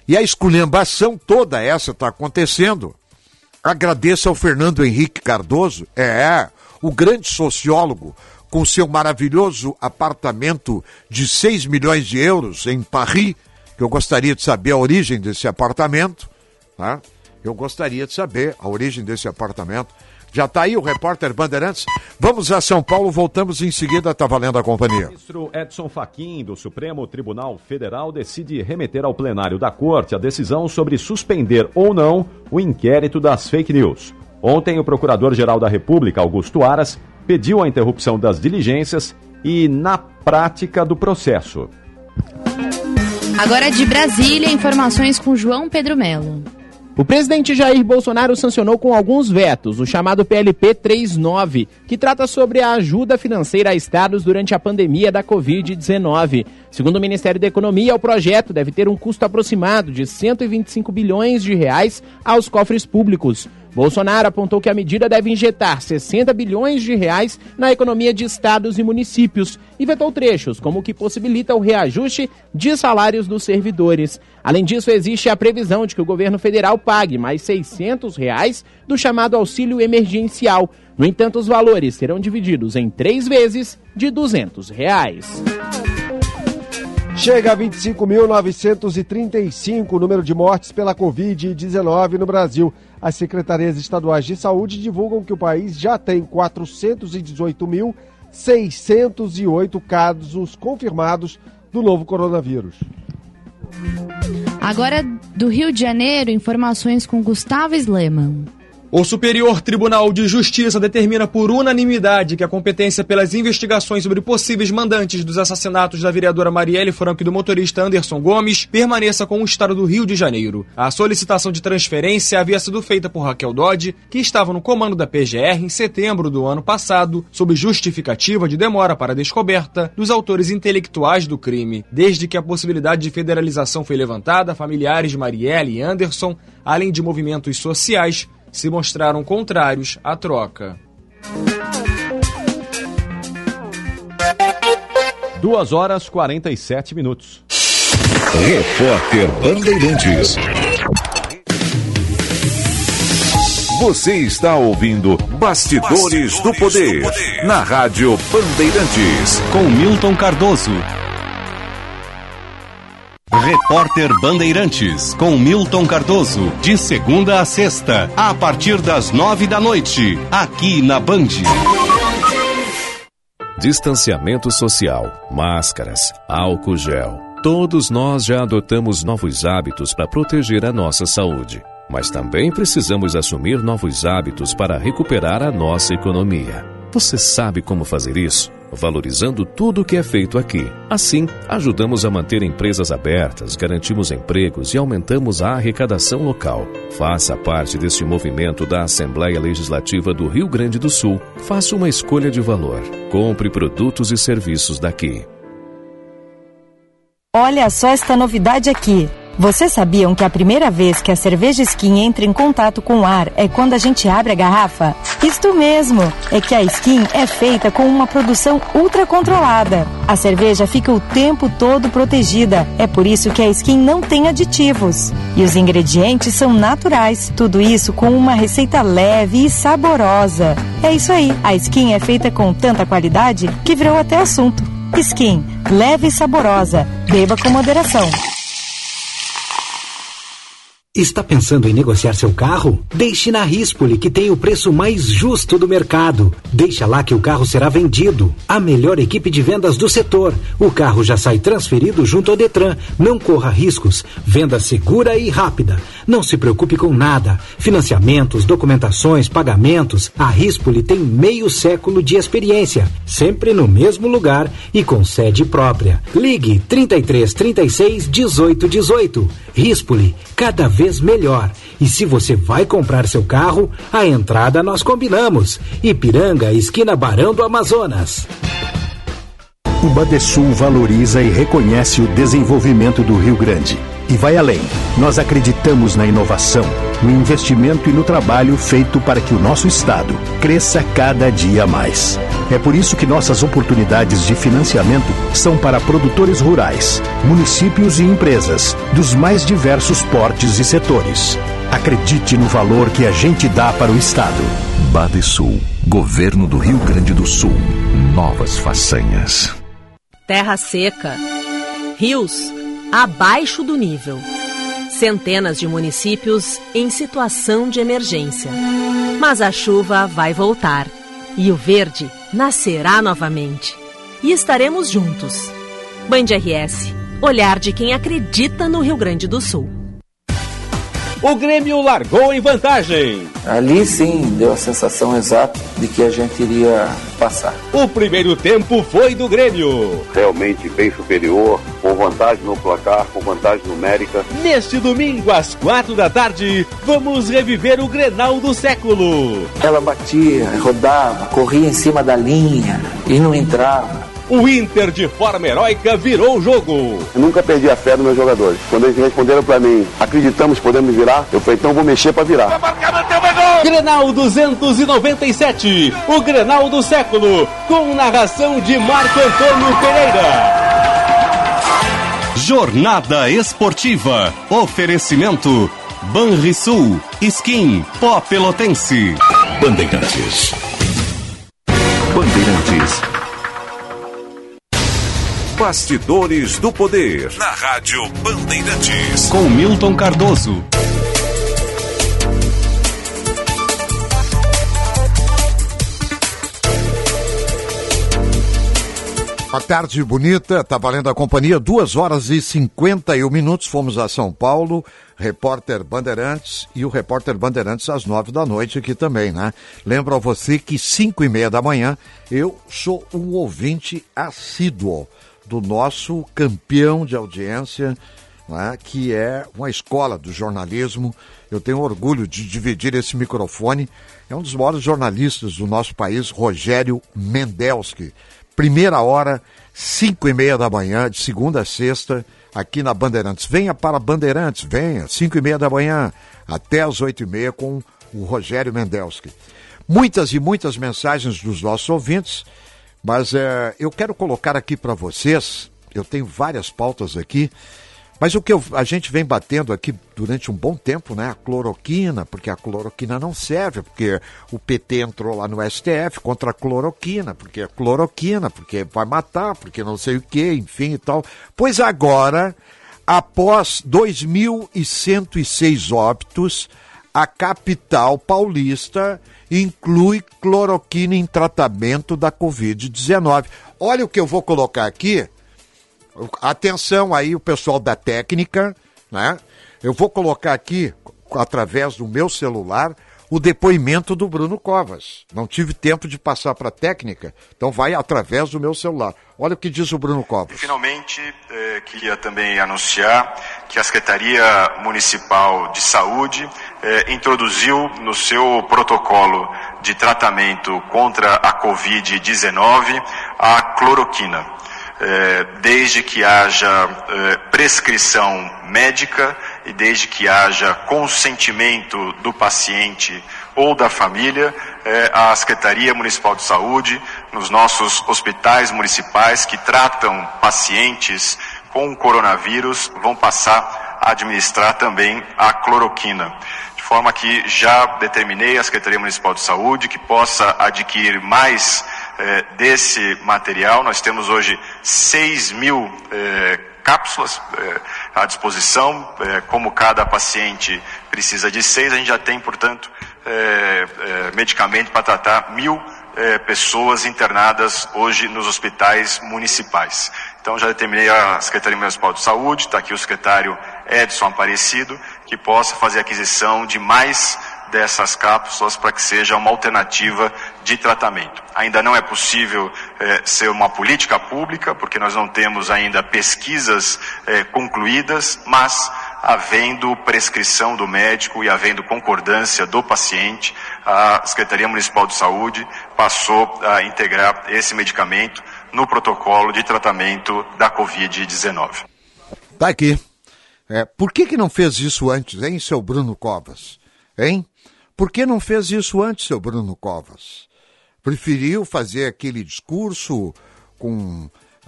E a esculhambação toda essa está acontecendo. Agradeço ao Fernando Henrique Cardoso, o grande sociólogo, com seu maravilhoso apartamento de 6 milhões de euros em Paris, que eu gostaria de saber a origem desse apartamento, tá? Eu gostaria de saber a origem desse apartamento. Já está aí o repórter Bandeirantes. Vamos a São Paulo, voltamos em seguida, está valendo a companhia. O ministro Edson Fachin, do Supremo Tribunal Federal, decide remeter ao plenário da Corte a decisão sobre suspender ou não o inquérito das fake news. Ontem, o Procurador-Geral da República, Augusto Aras, pediu a interrupção das diligências e na prática do processo. Agora de Brasília, informações com João Pedro Melo. O presidente Jair Bolsonaro sancionou com alguns vetos o chamado PLP 39, que trata sobre a ajuda financeira a estados durante a pandemia da Covid-19. Segundo o Ministério da Economia, o projeto deve ter um custo aproximado de 125 bilhões de reais aos cofres públicos. Bolsonaro apontou que a medida deve injetar 60 bilhões de reais na economia de estados e municípios e vetou trechos, como o que possibilita o reajuste de salários dos servidores. Além disso, existe a previsão de que o governo federal pague mais R$ 600 reais do chamado auxílio emergencial. No entanto, os valores serão divididos em 3 vezes de R$ 200 reais. Chega a 25.935 o número de mortes pela Covid-19 no Brasil. As secretarias estaduais de saúde divulgam que o país já tem 418.608 casos confirmados do novo coronavírus. Agora, do Rio de Janeiro, informações com Gustavo Sleman. O Superior Tribunal de Justiça determina por unanimidade que a competência pelas investigações sobre possíveis mandantes dos assassinatos da vereadora Marielle Franco e do motorista Anderson Gomes permaneça com o Estado do Rio de Janeiro. A solicitação de transferência havia sido feita por Raquel Dodge, que estava no comando da PGR em setembro do ano passado, sob justificativa de demora para a descoberta dos autores intelectuais do crime. Desde que a possibilidade de federalização foi levantada, familiares de Marielle e Anderson, além de movimentos sociais, se mostraram contrários à troca. 2h47. Repórter Bandeirantes. Você está ouvindo Bastidores do Poder, na Rádio Bandeirantes. Com Milton Cardoso. Repórter Bandeirantes, com Milton Cardoso, de segunda a sexta, a partir das 9 da noite, aqui na Band. Distanciamento social, máscaras, álcool gel. Todos nós já adotamos novos hábitos para proteger a nossa saúde. Mas também precisamos assumir novos hábitos para recuperar a nossa economia. Você sabe como fazer isso? Valorizando tudo o que é feito aqui. Assim, ajudamos a manter empresas abertas, garantimos empregos e aumentamos a arrecadação local. Faça parte deste movimento da Assembleia Legislativa do Rio Grande do Sul. Faça uma escolha de valor. Compre produtos e serviços daqui. Olha só esta novidade aqui. Vocês sabiam que a primeira vez que a cerveja Skin entra em contato com o ar é quando a gente abre a garrafa? Isto mesmo, é que a Skin é feita com uma produção ultra controlada. A cerveja fica o tempo todo protegida, é por isso que a Skin não tem aditivos. E os ingredientes são naturais, tudo isso com uma receita leve e saborosa. É isso aí, a Skin é feita com tanta qualidade que virou até assunto. Skin, leve e saborosa, beba com moderação. Está pensando em negociar seu carro? Deixe na Rispoli, que tem o preço mais justo do mercado. Deixa lá que o carro será vendido. A melhor equipe de vendas do setor. O carro já sai transferido junto ao Detran. Não corra riscos. Venda segura e rápida. Não se preocupe com nada. Financiamentos, documentações, pagamentos. A Rispoli tem meio século de experiência. Sempre no mesmo lugar e com sede própria. Ligue 33 36 18 18. Rispoli, cada vez melhor. E se você vai comprar seu carro, a entrada nós combinamos. Ipiranga, esquina Barão do Amazonas. O Bandesul valoriza e reconhece o desenvolvimento do Rio Grande. E vai além. Nós acreditamos na inovação, no investimento e no trabalho feito para que o nosso Estado cresça cada dia mais. É por isso que nossas oportunidades de financiamento são para produtores rurais, municípios e empresas dos mais diversos portes e setores. Acredite no valor que a gente dá para o Estado. Badesul, Governo do Rio Grande do Sul. Novas façanhas. Terra seca. Rios abaixo do nível. Centenas de municípios em situação de emergência. Mas a chuva vai voltar e o verde nascerá novamente. E estaremos juntos. Band RS, olhar de quem acredita no Rio Grande do Sul. O Grêmio largou em vantagem. Ali sim deu a sensação exata de que a gente iria passar. O primeiro tempo foi do Grêmio. Realmente bem superior, com vantagem no placar, com vantagem numérica. Neste domingo, às 16h, vamos reviver o Grenal do século. Ela batia, rodava, corria em cima da linha e não entrava. O Inter, de forma heróica, virou o jogo. Eu nunca perdi a fé dos meus jogadores. Quando eles responderam pra mim, acreditamos, podemos virar, eu falei, então vou mexer pra virar. Grenal 297, o Grenal do século, com narração de Marco Antônio Pereira. Jornada Esportiva. Oferecimento Banrisul, Skin, Pó Pelotense. Bandeirantes. Bandeirantes. Bastidores do Poder, na Rádio Bandeirantes. Com Milton Cardoso. Uma tarde bonita, tá valendo a companhia, 2h51, fomos a São Paulo, repórter Bandeirantes, e o repórter Bandeirantes às 9h aqui também, né? Lembro a você que 5h30 eu sou um ouvinte assíduo do nosso campeão de audiência, né, que é uma escola do jornalismo. Eu tenho orgulho de dividir esse microfone. É um dos maiores jornalistas do nosso país, Rogério Mendelski. Primeira hora, 5h30, de segunda a sexta, aqui na Bandeirantes. Venha para Bandeirantes, venha, 5h30, até as 8h30 com o Rogério Mendelski. Muitas e muitas mensagens dos nossos ouvintes, mas eu quero colocar aqui para vocês, eu tenho várias pautas aqui, mas o que a gente vem batendo aqui durante um bom tempo, né? A cloroquina, porque a cloroquina não serve, porque o PT entrou lá no STF contra a cloroquina, porque vai matar, porque não sei o que, enfim e tal. Pois agora, após 2.106 óbitos, a capital paulista inclui cloroquina em tratamento da Covid-19. Olha o que eu vou colocar aqui. Atenção aí, o pessoal da técnica, né? Eu vou colocar aqui, através do meu celular, o depoimento do Bruno Covas. Não tive tempo de passar para a técnica, então vai através do meu celular. Olha o que diz o Bruno Covas. E, finalmente, queria também anunciar que a Secretaria Municipal de Saúde introduziu no seu protocolo de tratamento contra a Covid-19 a cloroquina. Desde que haja prescrição médica e desde que haja consentimento do paciente ou da família, a Secretaria Municipal de Saúde, nos nossos hospitais municipais que tratam pacientes com coronavírus, vão passar a administrar também a cloroquina. De forma que já determinei à Secretaria Municipal de Saúde que possa adquirir mais desse material. Nós temos hoje 6.000 cápsulas à disposição. Como cada paciente precisa de 6, a gente já tem, portanto, medicamento para tratar 1.000 pessoas internadas hoje nos hospitais municipais. Então já determinei à Secretaria Municipal de Saúde, está aqui o secretário Edson Aparecido, que possa fazer aquisição de mais dessas cápsulas para que seja uma alternativa de tratamento. Ainda não é possível ser uma política pública, porque nós não temos ainda pesquisas concluídas, mas havendo prescrição do médico e havendo concordância do paciente, a Secretaria Municipal de Saúde passou a integrar esse medicamento no protocolo de tratamento da Covid-19. Tá aqui. Por que não fez isso antes, hein, seu Bruno Covas? Hein? Por que não fez isso antes, seu Bruno Covas? Preferiu fazer aquele discurso com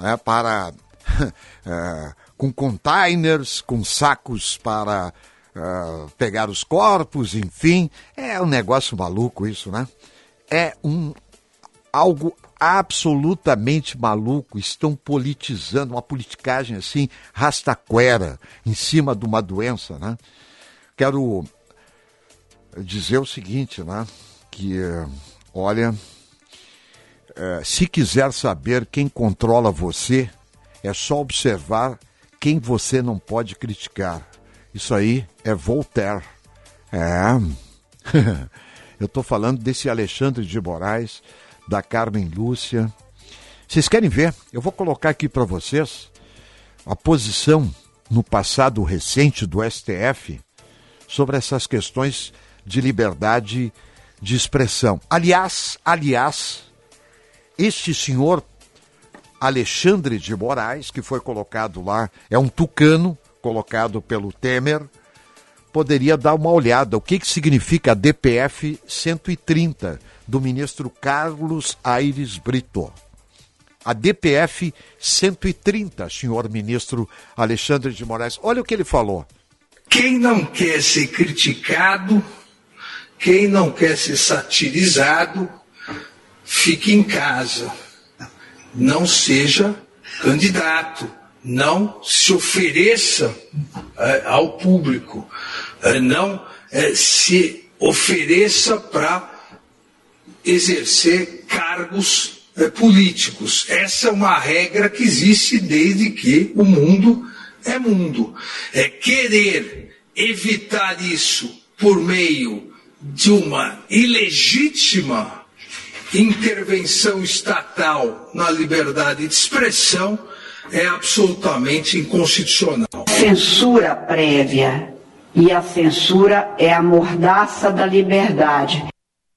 containers, com sacos para pegar os corpos, enfim. É um negócio maluco isso, né? É algo absolutamente maluco. Estão politizando, uma politicagem assim, rastaquera, em cima de uma doença, né? Quero dizer o seguinte, né? Que, olha, se quiser saber quem controla você, é só observar quem você não pode criticar. Isso aí é Voltaire. Eu estou falando desse Alexandre de Moraes, da Carmen Lúcia. Vocês querem ver? Eu vou colocar aqui para vocês a posição no passado recente do STF sobre essas questões de liberdade de expressão. Aliás, este senhor Alexandre de Moraes, que foi colocado lá, é um tucano colocado pelo Temer, poderia dar uma olhada. O que significa a DPF 130 do ministro Carlos Aires Brito? A DPF 130, senhor ministro Alexandre de Moraes. Olha o que ele falou. Quem não quer ser criticado, quem não quer ser satirizado, fique em casa. Não seja candidato. Não se ofereça ao público. Não se ofereça para exercer cargos políticos. Essa é uma regra que existe desde que o mundo é mundo. Querer evitar isso por meio de uma ilegítima intervenção estatal na liberdade de expressão é absolutamente inconstitucional. Censura prévia, e a censura é a mordaça da liberdade.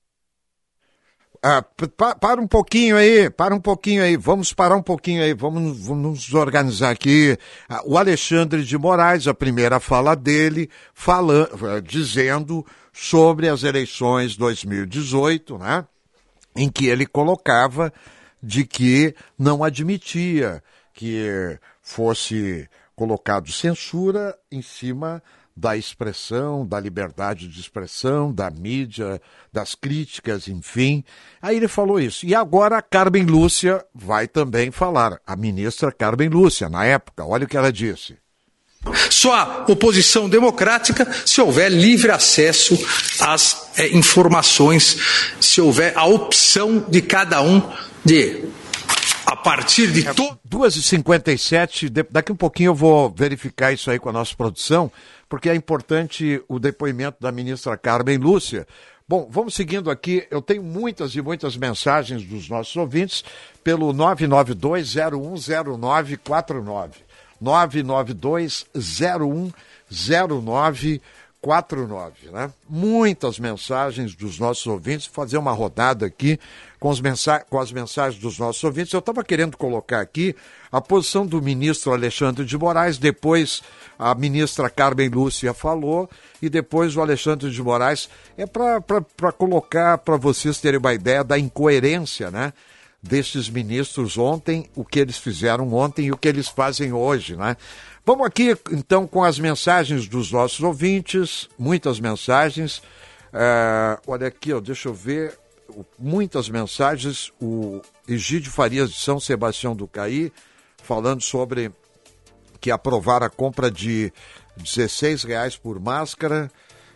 Para um pouquinho aí, vamos parar um pouquinho aí, vamos nos organizar aqui. O Alexandre de Moraes, a primeira fala dele, dizendo sobre as eleições 2018, né? Em que ele colocava de que não admitia que fosse colocado censura em cima da expressão, da liberdade de expressão, da mídia, das críticas, enfim. Aí ele falou isso. E agora a Carmen Lúcia vai também falar, a ministra Carmen Lúcia, na época. Olha o que ela disse. Só há oposição democrática se houver livre acesso às informações, se houver a opção de cada um de, a partir de... 2h57, daqui um pouquinho eu vou verificar isso aí com a nossa produção, porque é importante o depoimento da ministra Carmen Lúcia. Bom, vamos seguindo aqui. Eu tenho muitas e muitas mensagens dos nossos ouvintes pelo 992-010949. 992-010949, né? Muitas mensagens dos nossos ouvintes. Vou fazer uma rodada aqui com as mensagens dos nossos ouvintes. Eu estava querendo colocar aqui a posição do ministro Alexandre de Moraes, depois a ministra Carmen Lúcia falou, e depois o Alexandre de Moraes. É para colocar, para vocês terem uma ideia da incoerência, né? Destes ministros ontem, o que eles fizeram ontem e o que eles fazem hoje, né? Vamos aqui, então, com as mensagens dos nossos ouvintes, muitas mensagens. Olha aqui, deixa eu ver, muitas mensagens. O Egídio Farias de São Sebastião do Caí, falando sobre que aprovaram a compra de R$16 por máscara.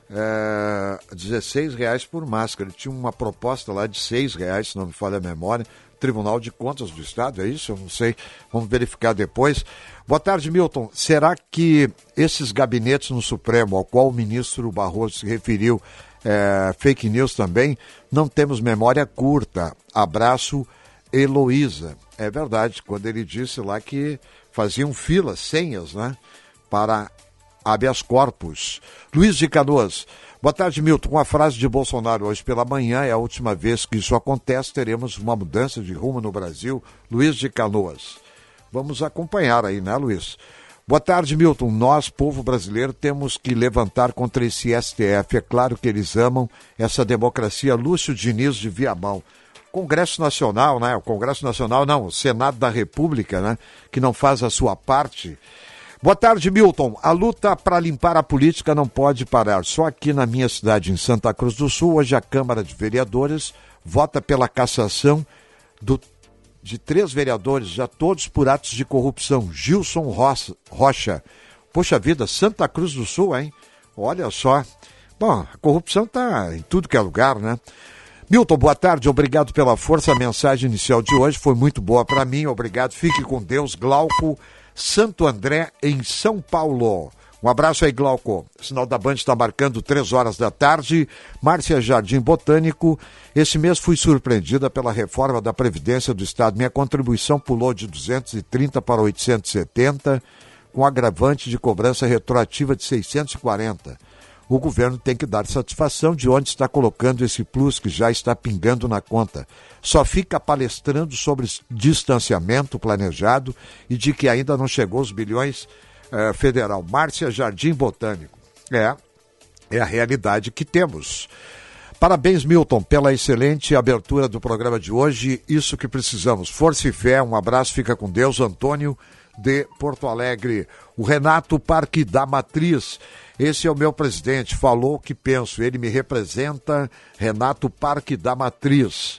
R$16 por máscara. Ele tinha uma proposta lá de R$6, se não me falha a memória. Tribunal de Contas do Estado, é isso? Eu não sei, vamos verificar depois. Boa tarde, Milton. Será que esses gabinetes no Supremo, ao qual o ministro Barroso se referiu, fake news também? Não temos memória curta. Abraço, Heloísa. É verdade, quando ele disse lá que faziam filas, senhas, né, para habeas corpus. Luiz de Canoas. Boa tarde, Milton. Com a frase de Bolsonaro hoje pela manhã, é a última vez que isso acontece, teremos uma mudança de rumo no Brasil. Luiz de Canoas. Vamos acompanhar aí, né, Luiz? Boa tarde, Milton. Nós, povo brasileiro, temos que levantar contra esse STF. É claro que eles amam essa democracia. Lúcio Diniz de Viamão. Congresso Nacional, né? O Congresso Nacional, não, o Senado da República, né? Que não faz a sua parte. Boa tarde, Milton. A luta para limpar a política não pode parar. Só aqui na minha cidade, em Santa Cruz do Sul, hoje a Câmara de Vereadores vota pela cassação de 3 vereadores, já todos por atos de corrupção. Gilson Rocha. Poxa vida, Santa Cruz do Sul, hein? Olha só. Bom, a corrupção está em tudo que é lugar, né? Milton, boa tarde, obrigado pela força. A mensagem inicial de hoje foi muito boa para mim, obrigado. Fique com Deus. Glauco, Santo André, em São Paulo. Um abraço aí, Glauco. O sinal da Band está marcando 3 horas da tarde. Márcia Jardim Botânico. Esse mês fui surpreendida pela reforma da Previdência do Estado. Minha contribuição pulou de 230 para 870, com agravante de cobrança retroativa de 640. O governo tem que dar satisfação de onde está colocando esse plus que já está pingando na conta. Só fica palestrando sobre distanciamento planejado e de que ainda não chegou os bilhões federal. Márcia Jardim Botânico. É a realidade que temos. Parabéns, Milton, pela excelente abertura do programa de hoje. Isso que precisamos. Força e fé. Um abraço, fica com Deus. Antônio de Porto Alegre. O Renato Parque da Matriz. Esse é o meu presidente, falou o que penso, ele me representa, Renato Parque da Matriz.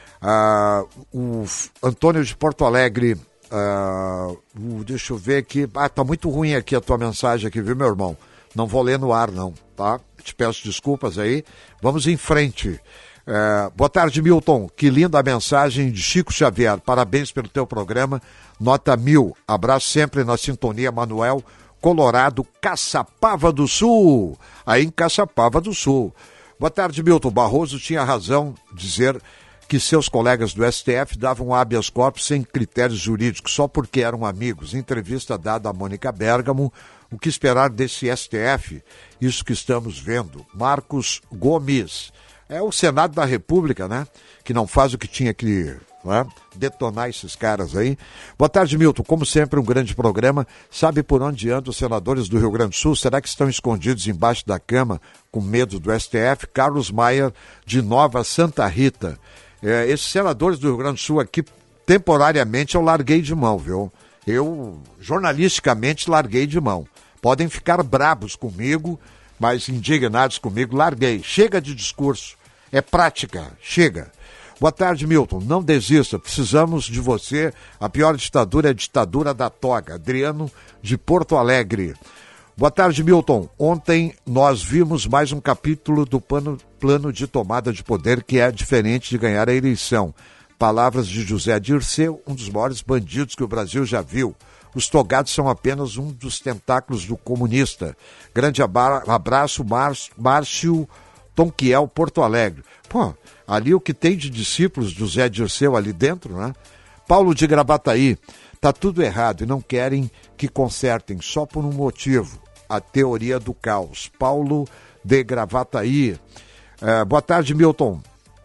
O Antônio de Porto Alegre, deixa eu ver aqui, tá muito ruim aqui a tua mensagem aqui, viu, meu irmão? Não vou ler no ar, não, tá? Te peço desculpas aí, vamos em frente. Boa tarde, Milton, que linda a mensagem de Chico Xavier, parabéns pelo teu programa, nota 1000, abraço sempre na sintonia, Manuel Colorado, Caçapava do Sul, aí em Caçapava do Sul. Boa tarde, Milton. Barroso tinha razão dizer que seus colegas do STF davam habeas corpus sem critérios jurídicos, só porque eram amigos. Entrevista dada a Mônica Bergamo, o que esperar desse STF? Isso que estamos vendo. Marcos Gomes. É o Senado da República, né? Que não faz o que tinha que... detonar esses caras aí. Boa tarde, Milton. Como sempre, um grande programa. Sabe por onde andam os senadores do Rio Grande do Sul? Será que estão escondidos embaixo da cama com medo do STF? Carlos Maier, de Nova Santa Rita. Esses senadores do Rio Grande do Sul aqui, temporariamente, eu larguei de mão, viu? Eu, jornalisticamente, larguei de mão. Podem ficar brabos comigo, mas indignados comigo, larguei. Chega de discurso. É prática. Chega. Boa tarde, Milton. Não desista, precisamos de você. A pior ditadura é a ditadura da toga. Adriano, de Porto Alegre. Boa tarde, Milton. Ontem nós vimos mais um capítulo do plano de tomada de poder que é diferente de ganhar a eleição. Palavras de José Dirceu, um dos maiores bandidos que o Brasil já viu. Os togados são apenas um dos tentáculos do comunista. Grande abraço, Márcio Tonquiel, Porto Alegre. Pô, ali o que tem de discípulos do Zé Dirceu ali dentro, né? Paulo de Gravataí, tá tudo errado e não querem que consertem só por um motivo, a teoria do caos. Paulo de Gravataí. Boa tarde, Milton.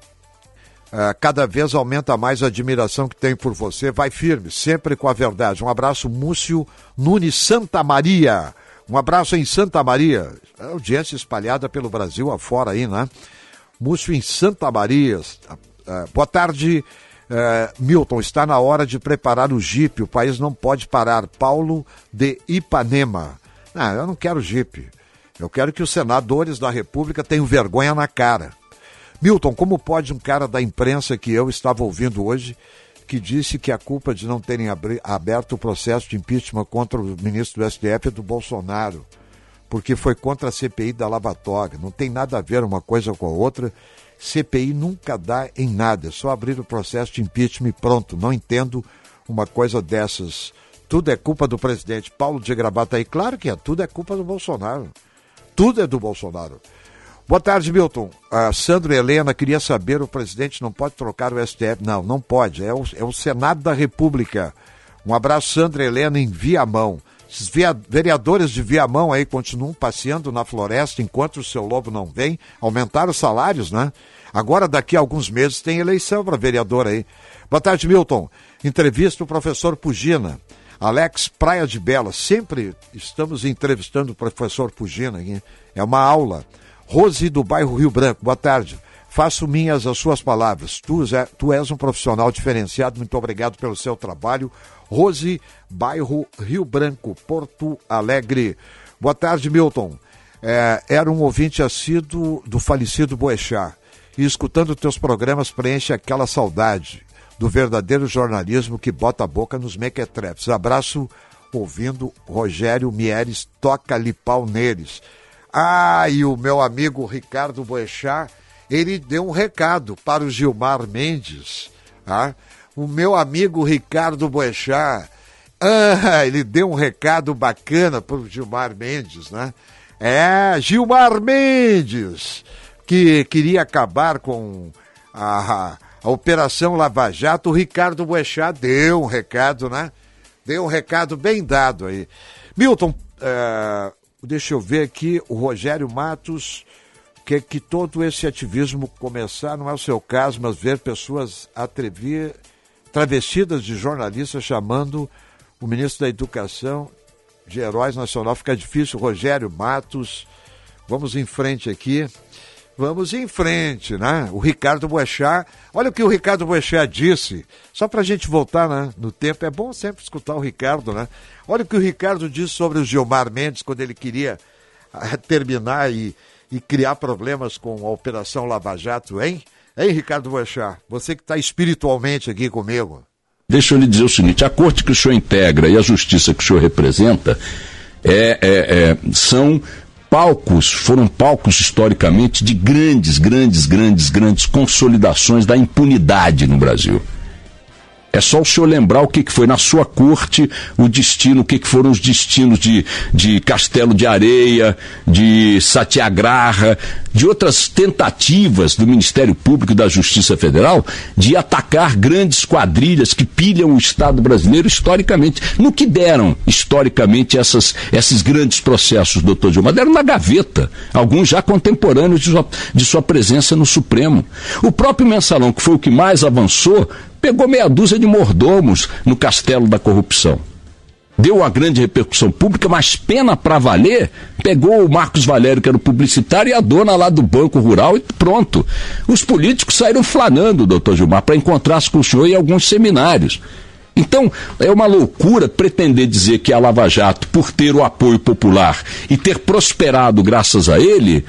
Cada vez aumenta mais a admiração que tenho por você. Vai firme, sempre com a verdade. Um abraço, Múcio Nunes Santa Maria. Um abraço em Santa Maria. Audiência espalhada pelo Brasil afora aí, né? Múcio em Santa Maria. Boa tarde, Milton. Está na hora de preparar o jipe. O país não pode parar. Paulo de Ipanema. Não, eu não quero jipe. Eu quero que os senadores da República tenham vergonha na cara. Milton, como pode um cara da imprensa que eu estava ouvindo hoje, que disse que a culpa de não terem aberto o processo de impeachment contra o ministro do STF é do Bolsonaro, porque foi contra a CPI da Lava Toga. Não tem nada a ver uma coisa com a outra. CPI nunca dá em nada, é só abrir o processo de impeachment e pronto. Não entendo uma coisa dessas. Tudo é culpa do presidente. Paulo de Gravataí, claro que é, tudo é culpa do Bolsonaro. Tudo é do Bolsonaro. Boa tarde, Milton. Sandro Helena, queria saber, o presidente não pode trocar o STF? Não, não pode, é o Senado da República. Um abraço, Sandro Helena, em Viamão. Esses vereadores de Viamão aí continuam passeando na floresta enquanto o seu lobo não vem. Aumentaram os salários, né? Agora, daqui a alguns meses, tem eleição para vereador aí. Boa tarde, Milton. Entrevista o professor Pugina. Alex Praia de Bela, sempre estamos entrevistando o professor Pugina aqui, é uma aula. Rose do bairro Rio Branco, boa tarde. Faço minhas as suas palavras. Tu és um profissional diferenciado, muito obrigado pelo seu trabalho. Rose, bairro Rio Branco, Porto Alegre. Boa tarde, Milton. Era um ouvinte assíduo do falecido Boechat e escutando teus programas preenche aquela saudade do verdadeiro jornalismo que bota a boca nos mequetrefes. Abraço, ouvindo Rogério Mieres, toca-lhe pau neles. E o meu amigo Ricardo Boechat, ele deu um recado para o Gilmar Mendes. O meu amigo Ricardo Boechat, ele deu um recado bacana para o Gilmar Mendes, né? Gilmar Mendes, que queria acabar com a Operação Lava Jato. O Ricardo Boechat deu um recado, né? Deu um recado bem dado aí. Milton, deixa eu ver aqui, o Rogério Matos, que todo esse ativismo começar, não é o seu caso, mas ver pessoas travestidas de jornalistas chamando o ministro da Educação de heróis nacional, fica difícil. Rogério Matos, vamos em frente aqui. Vamos em frente, né? O Ricardo Boechat, olha o que o Ricardo Boechat disse, só para a gente voltar, né, no tempo, é bom sempre escutar o Ricardo, né? Olha o que o Ricardo disse sobre o Gilmar Mendes, quando ele queria terminar e criar problemas com a Operação Lava Jato, hein? Hein, Ricardo Boechat? Você que está espiritualmente aqui comigo. Deixa eu lhe dizer o seguinte, a corte que o senhor integra e a justiça que o senhor representa foram palcos historicamente de grandes consolidações da impunidade no Brasil. É só o senhor lembrar o que foi na sua corte o destino, o que foram os destinos de Castelo de Areia, de Satyagraha, de outras tentativas do Ministério Público e da Justiça Federal de atacar grandes quadrilhas que pilham o Estado brasileiro historicamente. No que deram, historicamente, esses grandes processos, doutor Gilmar? Deram na gaveta, alguns já contemporâneos de sua presença no Supremo. O próprio Mensalão, que foi o que mais avançou, pegou meia dúzia de mordomos no castelo da corrupção. Deu uma grande repercussão pública, mas pena para valer, pegou o Marcos Valério, que era o publicitário, e a dona lá do Banco Rural, e pronto. Os políticos saíram flanando, doutor Gilmar, para encontrar-se com o senhor em alguns seminários. Então, é uma loucura pretender dizer que a Lava Jato, por ter o apoio popular e ter prosperado graças a ele,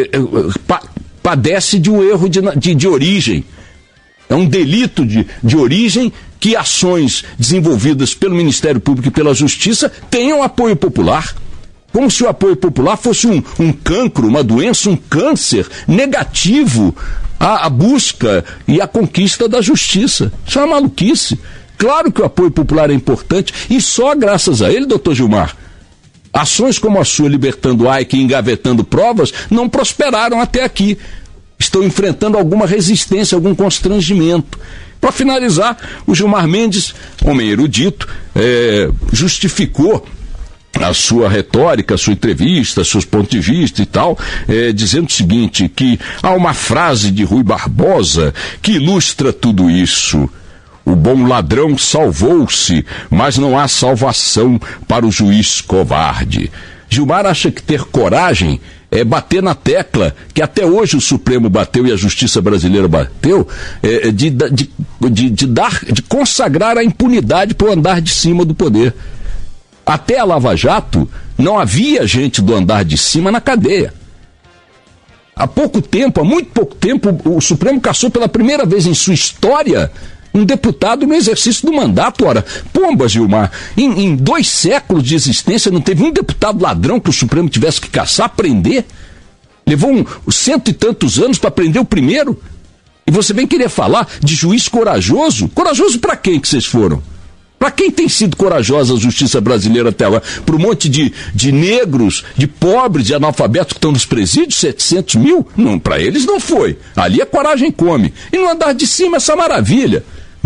padece de um erro de origem. É um delito de origem que ações desenvolvidas pelo Ministério Público e pela Justiça tenham apoio popular. Como se o apoio popular fosse um cancro, uma doença, um câncer negativo à busca e à conquista da justiça. Isso é uma maluquice. Claro que o apoio popular é importante e só graças a ele, doutor Gilmar, ações como a sua, libertando Eichen e engavetando provas, não prosperaram até aqui. Estão enfrentando alguma resistência, algum constrangimento. Para finalizar, o Gilmar Mendes, homem erudito, justificou a sua retórica, a sua entrevista, seus pontos de vista e tal, dizendo o seguinte, que há uma frase de Rui Barbosa que ilustra tudo isso. O bom ladrão salvou-se, mas não há salvação para o juiz covarde. Gilmar acha que ter coragem é bater na tecla, que até hoje o Supremo bateu e a Justiça brasileira bateu, de consagrar a impunidade para o andar de cima do poder. Até a Lava Jato, não havia gente do andar de cima na cadeia. Há muito pouco tempo, o Supremo cassou pela primeira vez em sua história um deputado no exercício do mandato. Ora, pomba, Gilmar, em 2 séculos de existência não teve um deputado ladrão que o Supremo tivesse que caçar, prender? Levou 100 e tantos anos para prender o primeiro? E você vem querer falar de juiz corajoso? Corajoso para quem que vocês foram? Para quem tem sido corajosa a justiça brasileira até agora? Para um monte de negros, de pobres, de analfabetos que estão nos presídios, 700 mil? Não, para eles não foi. Ali a coragem come. E no andar de cima essa maravilha.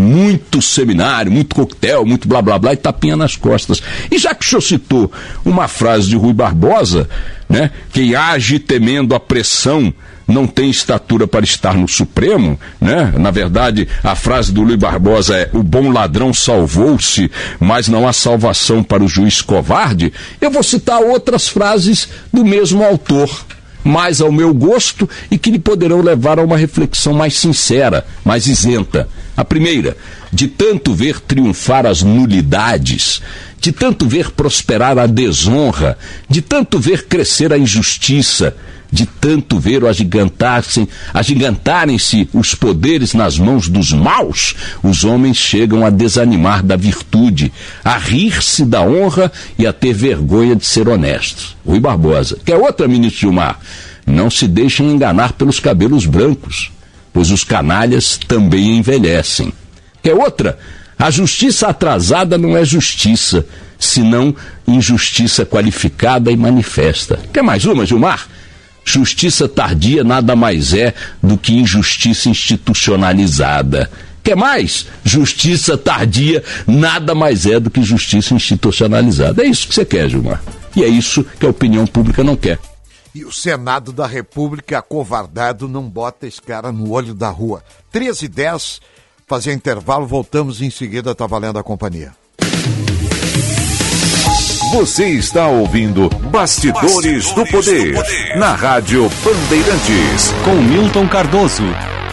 muito seminário, muito coquetel, muito blá blá blá e tapinha nas costas. E já que o senhor citou uma frase de Rui Barbosa, né? Quem age temendo a pressão não tem estatura para estar no Supremo, né? Na verdade, a frase do Rui Barbosa é: o bom ladrão salvou-se, mas não há salvação para o juiz covarde. Eu vou citar outras frases do mesmo autor, mais ao meu gosto e que lhe poderão levar a uma reflexão mais sincera, mais isenta. A primeira: de tanto ver triunfar as nulidades, de tanto ver prosperar a desonra, de tanto ver crescer a injustiça, de tanto ver agigantarem-se os poderes nas mãos dos maus, os homens chegam a desanimar da virtude, a rir-se da honra e a ter vergonha de ser honestos. Rui Barbosa. Quer outra, ministro Gilmar? Não se deixem enganar pelos cabelos brancos, pois os canalhas também envelhecem. Quer outra? A justiça atrasada não é justiça, senão injustiça qualificada e manifesta. Quer mais uma, Gilmar? Justiça tardia nada mais é do que injustiça institucionalizada. Quer mais? Justiça tardia nada mais é do que justiça institucionalizada. É isso que você quer, Gilmar. E é isso que a opinião pública não quer. E o Senado da República, acovardado, não bota esse cara no olho da rua. 13h10, fazer intervalo, voltamos em seguida, tá valendo a companhia. Você está ouvindo Bastidores do Poder, na Rádio Bandeirantes, com Milton Cardoso.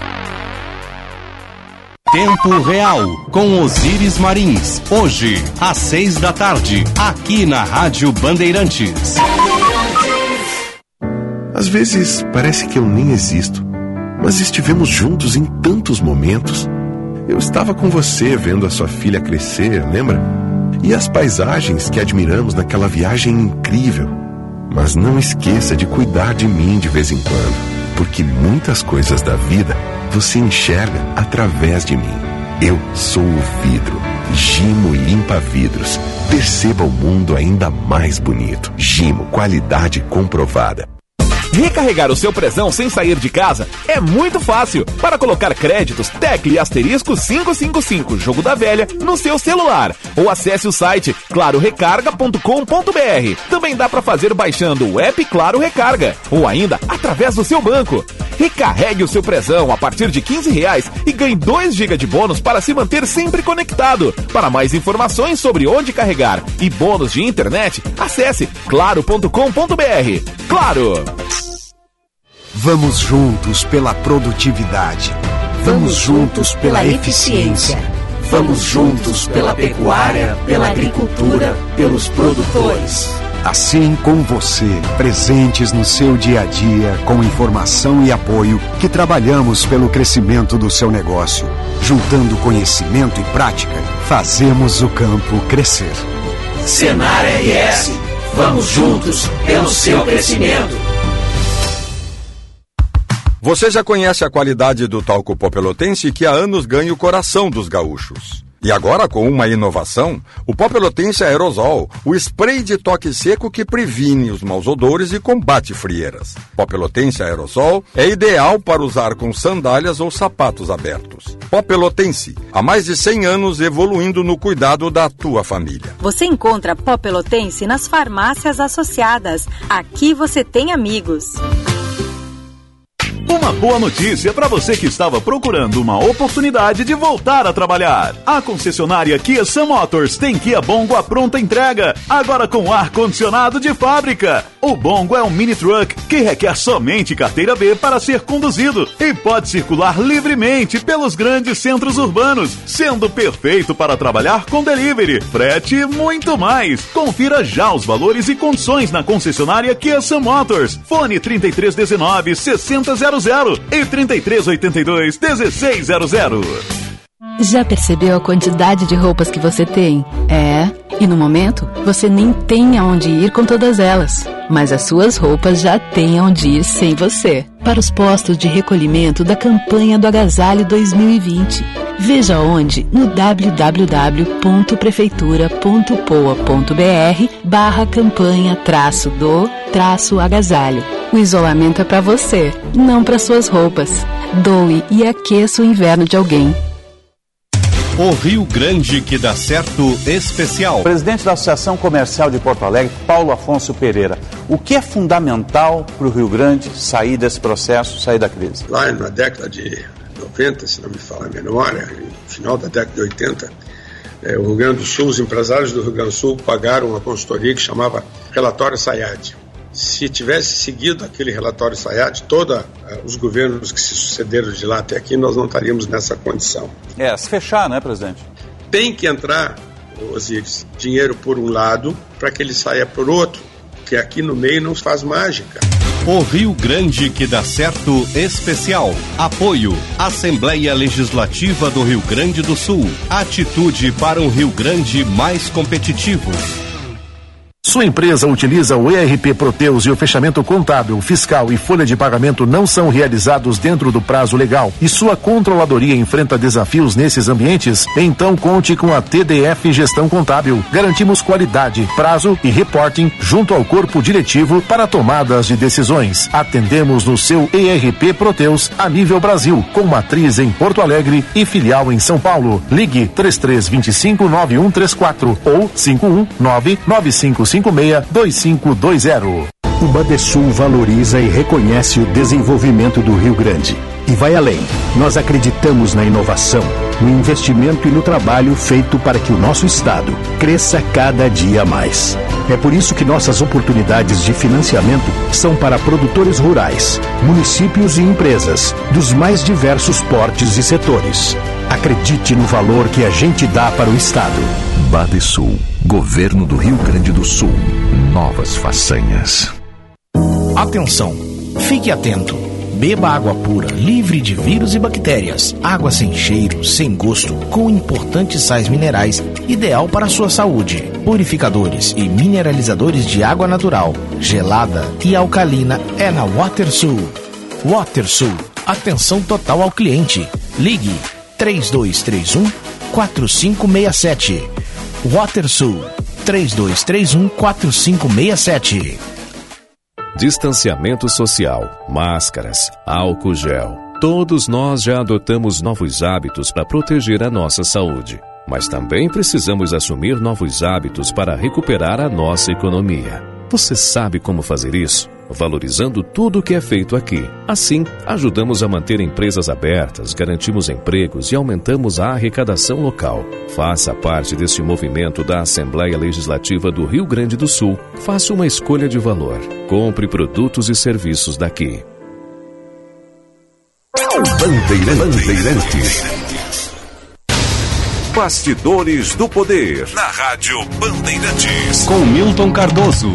Tempo Real, com Osíris Marins. Hoje, às 6h, aqui na Rádio Bandeirantes. Às vezes, parece que eu nem existo, mas estivemos juntos em tantos momentos. Eu estava com você vendo a sua filha crescer, lembra? E as paisagens que admiramos naquela viagem incrível. Mas não esqueça de cuidar de mim de vez em quando, porque muitas coisas da vida você enxerga através de mim. Eu sou o vidro. Gimo limpa vidros. Perceba o mundo ainda mais bonito. Gimo, qualidade comprovada. Recarregar o seu Prezão sem sair de casa é muito fácil. Para colocar créditos, tecle asterisco 555, jogo da velha, no seu celular. Ou acesse o site clarorecarga.com.br. Também dá para fazer baixando o app Claro Recarga. Ou ainda, através do seu banco. Recarregue o seu Prezão a partir de R$15 e ganhe 2 GB de bônus para se manter sempre conectado. Para mais informações sobre onde carregar e bônus de internet, acesse claro.com.br. Claro! Vamos juntos pela produtividade. Vamos juntos pela eficiência. Vamos juntos pela pecuária, pela agricultura, pelos produtores. Assim com você, presentes no seu dia a dia, com informação e apoio, que trabalhamos pelo crescimento do seu negócio. Juntando conhecimento e prática, fazemos o campo crescer. Senar RS, vamos juntos pelo seu crescimento. Você já conhece a qualidade do talco pó pelotense que há anos ganha o coração dos gaúchos. E agora, com uma inovação, o pó pelotense aerosol, o spray de toque seco que previne os maus odores e combate frieiras. Pó pelotense aerosol é ideal para usar com sandálias ou sapatos abertos. Pó pelotense, há mais de 100 anos evoluindo no cuidado da tua família. Você encontra pó pelotense nas farmácias associadas. Aqui você tem amigos. Uma boa notícia para você que estava procurando uma oportunidade de voltar a trabalhar. A concessionária Kia Sun Motors tem Kia Bongo à pronta entrega, agora com ar-condicionado de fábrica. O Bongo é um mini truck que requer somente carteira B para ser conduzido e pode circular livremente pelos grandes centros urbanos, sendo perfeito para trabalhar com delivery, frete e muito mais. Confira já os valores e condições na concessionária Kia Sun Motors. Fone 3319-6000 e 3382-1600. Já percebeu a quantidade de roupas que você tem? E no momento, você nem tem aonde ir com todas elas. Mas as suas roupas já têm aonde ir sem você. Para os postos de recolhimento da campanha do Agasalho 2020. Veja onde no www.prefeitura.poa.br/campanha-do-agasalho. O isolamento é para você, não para suas roupas. Doe e aqueça o inverno de alguém. O Rio Grande que dá certo especial. Presidente da Associação Comercial de Porto Alegre, Paulo Afonso Pereira. O que é fundamental para o Rio Grande sair desse processo, sair da crise? Lá na década de 90, se não me falha a memória, no final da década de 80, o Rio Grande do Sul, os empresários do Rio Grande do Sul pagaram uma consultoria que chamava Relatório Sayad. Se tivesse seguido aquele relatório Sayad, todos os governos que se sucederam de lá até aqui, nós não estaríamos nessa condição. Se fechar, né, presidente? Tem que entrar, Osíris, dinheiro por um lado para que ele saia por outro, porque aqui no meio não se faz mágica. O Rio Grande que dá certo especial. Apoio Assembleia Legislativa do Rio Grande do Sul. Atitude para um Rio Grande mais competitivo. Sua empresa utiliza o ERP Proteus e o fechamento contábil, fiscal e folha de pagamento não são realizados dentro do prazo legal e sua controladoria enfrenta desafios nesses ambientes? Então conte com a TDF Gestão Contábil. Garantimos qualidade, prazo e reporting junto ao corpo diretivo para tomadas de decisões. Atendemos no seu ERP Proteus a nível Brasil, com matriz em Porto Alegre e filial em São Paulo. Ligue 3325-9134 ou 519-9556-2520. O Badesul valoriza e reconhece o desenvolvimento do Rio Grande. E vai além. Nós acreditamos na inovação, no investimento e no trabalho feito para que o nosso estado cresça cada dia mais. É por isso que nossas oportunidades de financiamento são para produtores rurais, municípios e empresas dos mais diversos portes e setores. Acredite no valor que a gente dá para o estado. Badesul, Governo do Rio Grande do Sul. Novas façanhas. Atenção, fique atento. Beba água pura, livre de vírus e bactérias. Água sem cheiro, sem gosto, com importantes sais minerais, ideal para a sua saúde. Purificadores e mineralizadores de água natural, gelada e alcalina é na WaterSul. WaterSul, atenção total ao cliente. Ligue 3231-4567. WaterSul, 3231-4567. Distanciamento social, máscaras, álcool gel. Todos nós já adotamos novos hábitos para proteger a nossa saúde. Mas também precisamos assumir novos hábitos para recuperar a nossa economia. Você sabe como fazer isso? Valorizando tudo o que é feito aqui. Assim, ajudamos a manter empresas abertas, garantimos empregos e aumentamos a arrecadação local. Faça parte deste movimento da Assembleia Legislativa do Rio Grande do Sul. Faça uma escolha de valor. Compre produtos e serviços daqui. Bandeirantes. Bastidores do Poder. Na Rádio Bandeirantes. Com Milton Cardoso.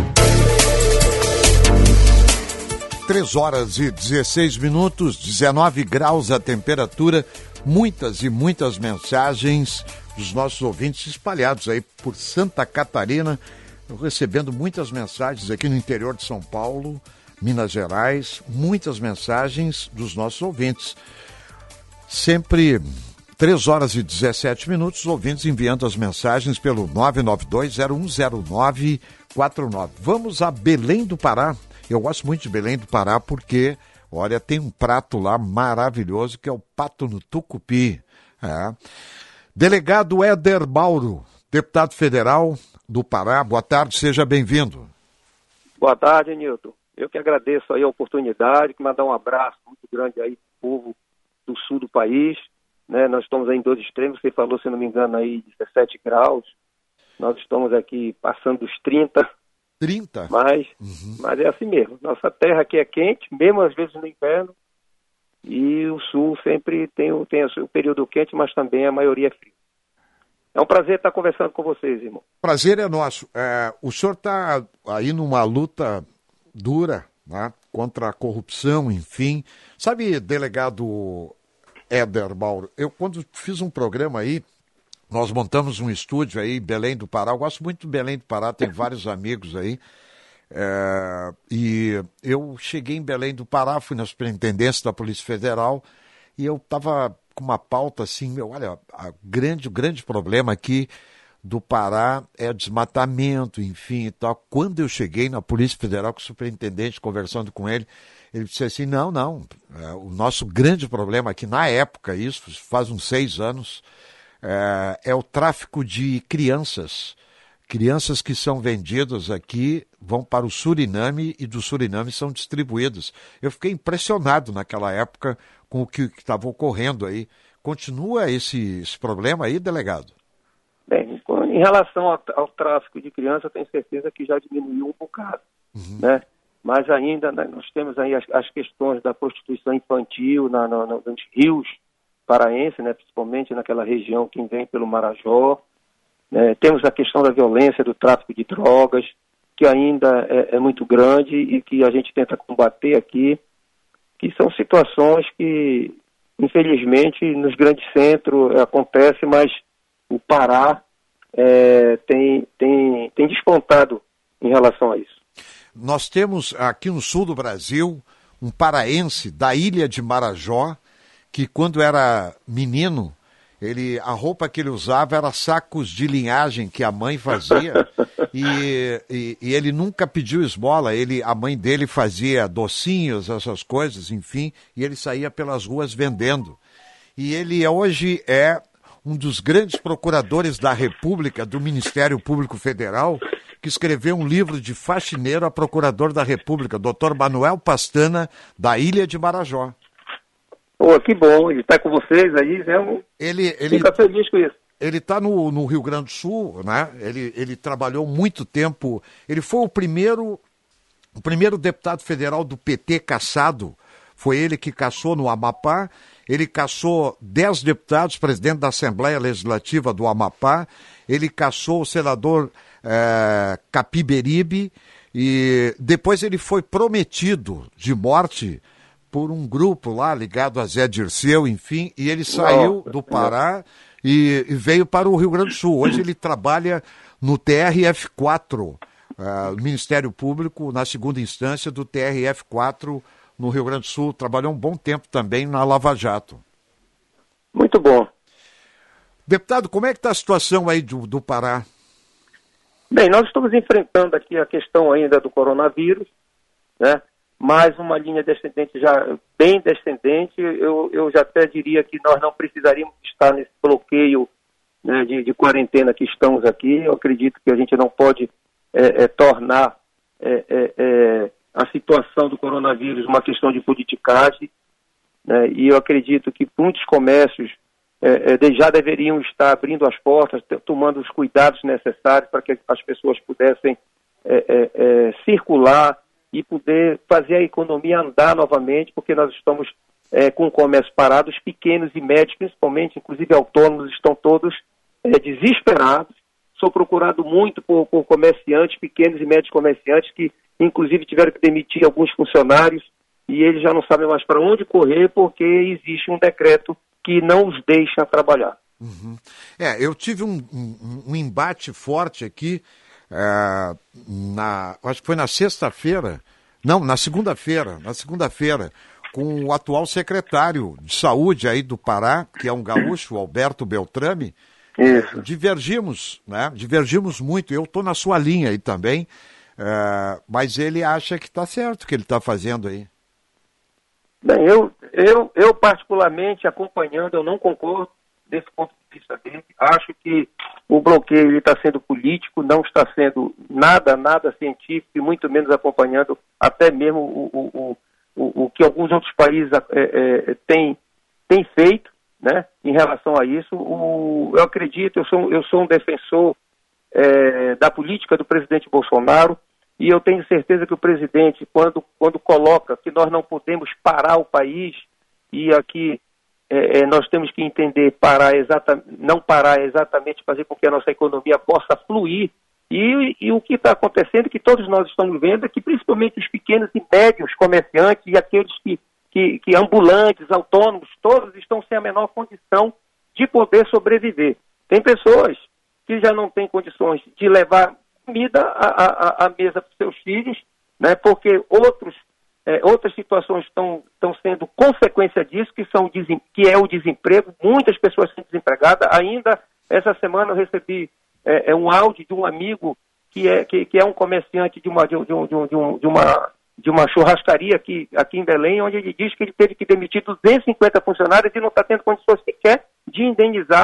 3 horas e 16 minutos, 19 graus a temperatura, muitas e muitas mensagens dos nossos ouvintes espalhados aí por Santa Catarina, recebendo muitas mensagens aqui no interior de São Paulo, Minas Gerais, muitas mensagens dos nossos ouvintes. Sempre 3 horas e 17 minutos, os ouvintes enviando as mensagens pelo 992-010949. Vamos a Belém do Pará. Eu gosto muito de Belém do Pará porque, olha, tem um prato lá maravilhoso que é o pato no tucupi. Delegado Éder Mauro, deputado federal do Pará, boa tarde, seja bem-vindo. Boa tarde, Nilton. Eu que agradeço aí a oportunidade, que mandar um abraço muito grande aí pro povo do sul do país, né? Nós estamos aí em 2 extremos, você falou, se não me engano, aí 17 graus. Nós estamos aqui passando dos 30. 30? Mas é assim mesmo. Nossa terra aqui é quente, mesmo às vezes no inverno, e o sul sempre tem o período quente, mas também a maioria é frio. É um prazer estar conversando com vocês, irmão. Prazer é nosso. O senhor está aí numa luta dura, né, contra a corrupção, enfim. Sabe, delegado Éder Mauro, eu quando fiz um programa aí, nós montamos um estúdio aí em Belém do Pará. Eu gosto muito de Belém do Pará, tem vários amigos aí. E eu cheguei em Belém do Pará, fui na Superintendência da Polícia Federal e eu estava com uma pauta assim, olha, o grande problema aqui do Pará é desmatamento, enfim e tal. Quando eu cheguei na Polícia Federal com o superintendente, conversando com ele, ele disse assim, não, o nosso grande problema aqui, na época, isso faz uns 6 anos, é o tráfico de crianças. Crianças que são vendidas aqui vão para o Suriname e do Suriname são distribuídas. Eu fiquei impressionado naquela época com o que estava ocorrendo aí. Continua esse problema aí, delegado? Bem, em relação ao tráfico de crianças, eu tenho certeza que já diminuiu um bocado, né? Mas ainda nós temos aí as questões da prostituição infantil nos rios paraenses, né? Principalmente naquela região que vem pelo Marajó. Temos a questão da violência, do tráfico de drogas, que ainda é muito grande e que a gente tenta combater aqui, que são situações que, infelizmente, nos grandes centros acontece, mas o Pará tem despontado em relação a isso. Nós temos aqui no sul do Brasil um paraense da ilha de Marajó, que quando era menino, a roupa que ele usava era sacos de linhagem que a mãe fazia e ele nunca pediu esmola, a mãe dele fazia docinhos, essas coisas, enfim, e ele saía pelas ruas vendendo. E ele hoje é um dos grandes procuradores da República, do Ministério Público Federal, que escreveu um livro de faxineiro a procurador da República, Dr. Manuel Pastana, da Ilha de Marajó. Pô, que bom, ele está com vocês aí, né? Fica feliz com isso. Ele está no Rio Grande do Sul, né? Ele trabalhou muito tempo, ele foi o primeiro deputado federal do PT cassado, foi ele que cassou no Amapá, ele cassou 10 deputados, presidente da Assembleia Legislativa do Amapá, ele cassou o senador Capiberibe, e depois ele foi prometido de morte por um grupo lá ligado a Zé Dirceu, enfim, e ele saiu do Pará e veio para o Rio Grande do Sul. Hoje ele trabalha no TRF4, Ministério Público, na segunda instância do TRF4 no Rio Grande do Sul. Trabalhou um bom tempo também na Lava Jato. Muito bom. Deputado, como é que está a situação aí do Pará? Bem, nós estamos enfrentando aqui a questão ainda do coronavírus, né? Mais uma linha descendente, já bem descendente. Eu já até diria que nós não precisaríamos estar nesse bloqueio, né, de quarentena que estamos aqui. Eu acredito que a gente não pode tornar a situação do coronavírus uma questão de politicagem, né? E eu acredito que muitos comércios já deveriam estar abrindo as portas, tomando os cuidados necessários para que as pessoas pudessem circular e poder fazer a economia andar novamente, porque nós estamos com o comércio parado, os pequenos e médios, principalmente, inclusive autônomos, estão todos desesperados. Sou procurado muito por comerciantes, pequenos e médios comerciantes, que inclusive tiveram que demitir alguns funcionários, e eles já não sabem mais para onde correr, porque existe um decreto que não os deixa trabalhar. Uhum. Eu tive um embate forte aqui, acho que foi na sexta-feira, não, na segunda-feira, com o atual secretário de saúde aí do Pará, que é um gaúcho, Alberto Beltrame. Isso. Divergimos muito, eu estou na sua linha aí também, mas ele acha que está certo o que ele está fazendo aí. Bem, eu particularmente acompanhando, eu não concordo desse ponto de vista dele. Acho que o bloqueio está sendo político, não está sendo nada científico e muito menos acompanhando até mesmo o que alguns outros países têm feito, né, em relação a isso. Eu acredito, eu sou um defensor da política do presidente Bolsonaro. E eu tenho certeza que o presidente, quando coloca que nós não podemos parar o país, e aqui nós temos que entender não parar exatamente, fazer com que a nossa economia possa fluir. E o que está acontecendo, que todos nós estamos vendo, é que principalmente os pequenos e médios comerciantes e aqueles que ambulantes, autônomos, todos estão sem a menor condição de poder sobreviver. Tem pessoas que já não têm condições de levar comida à mesa para os seus filhos, né, porque outras situações estão sendo consequência disso, que é o desemprego. Muitas pessoas são desempregadas. Ainda essa semana eu recebi um áudio de um amigo que é um comerciante de uma churrascaria aqui em Belém, onde ele diz que ele teve que demitir 250 funcionários e não está tendo condições sequer de indenizá-los,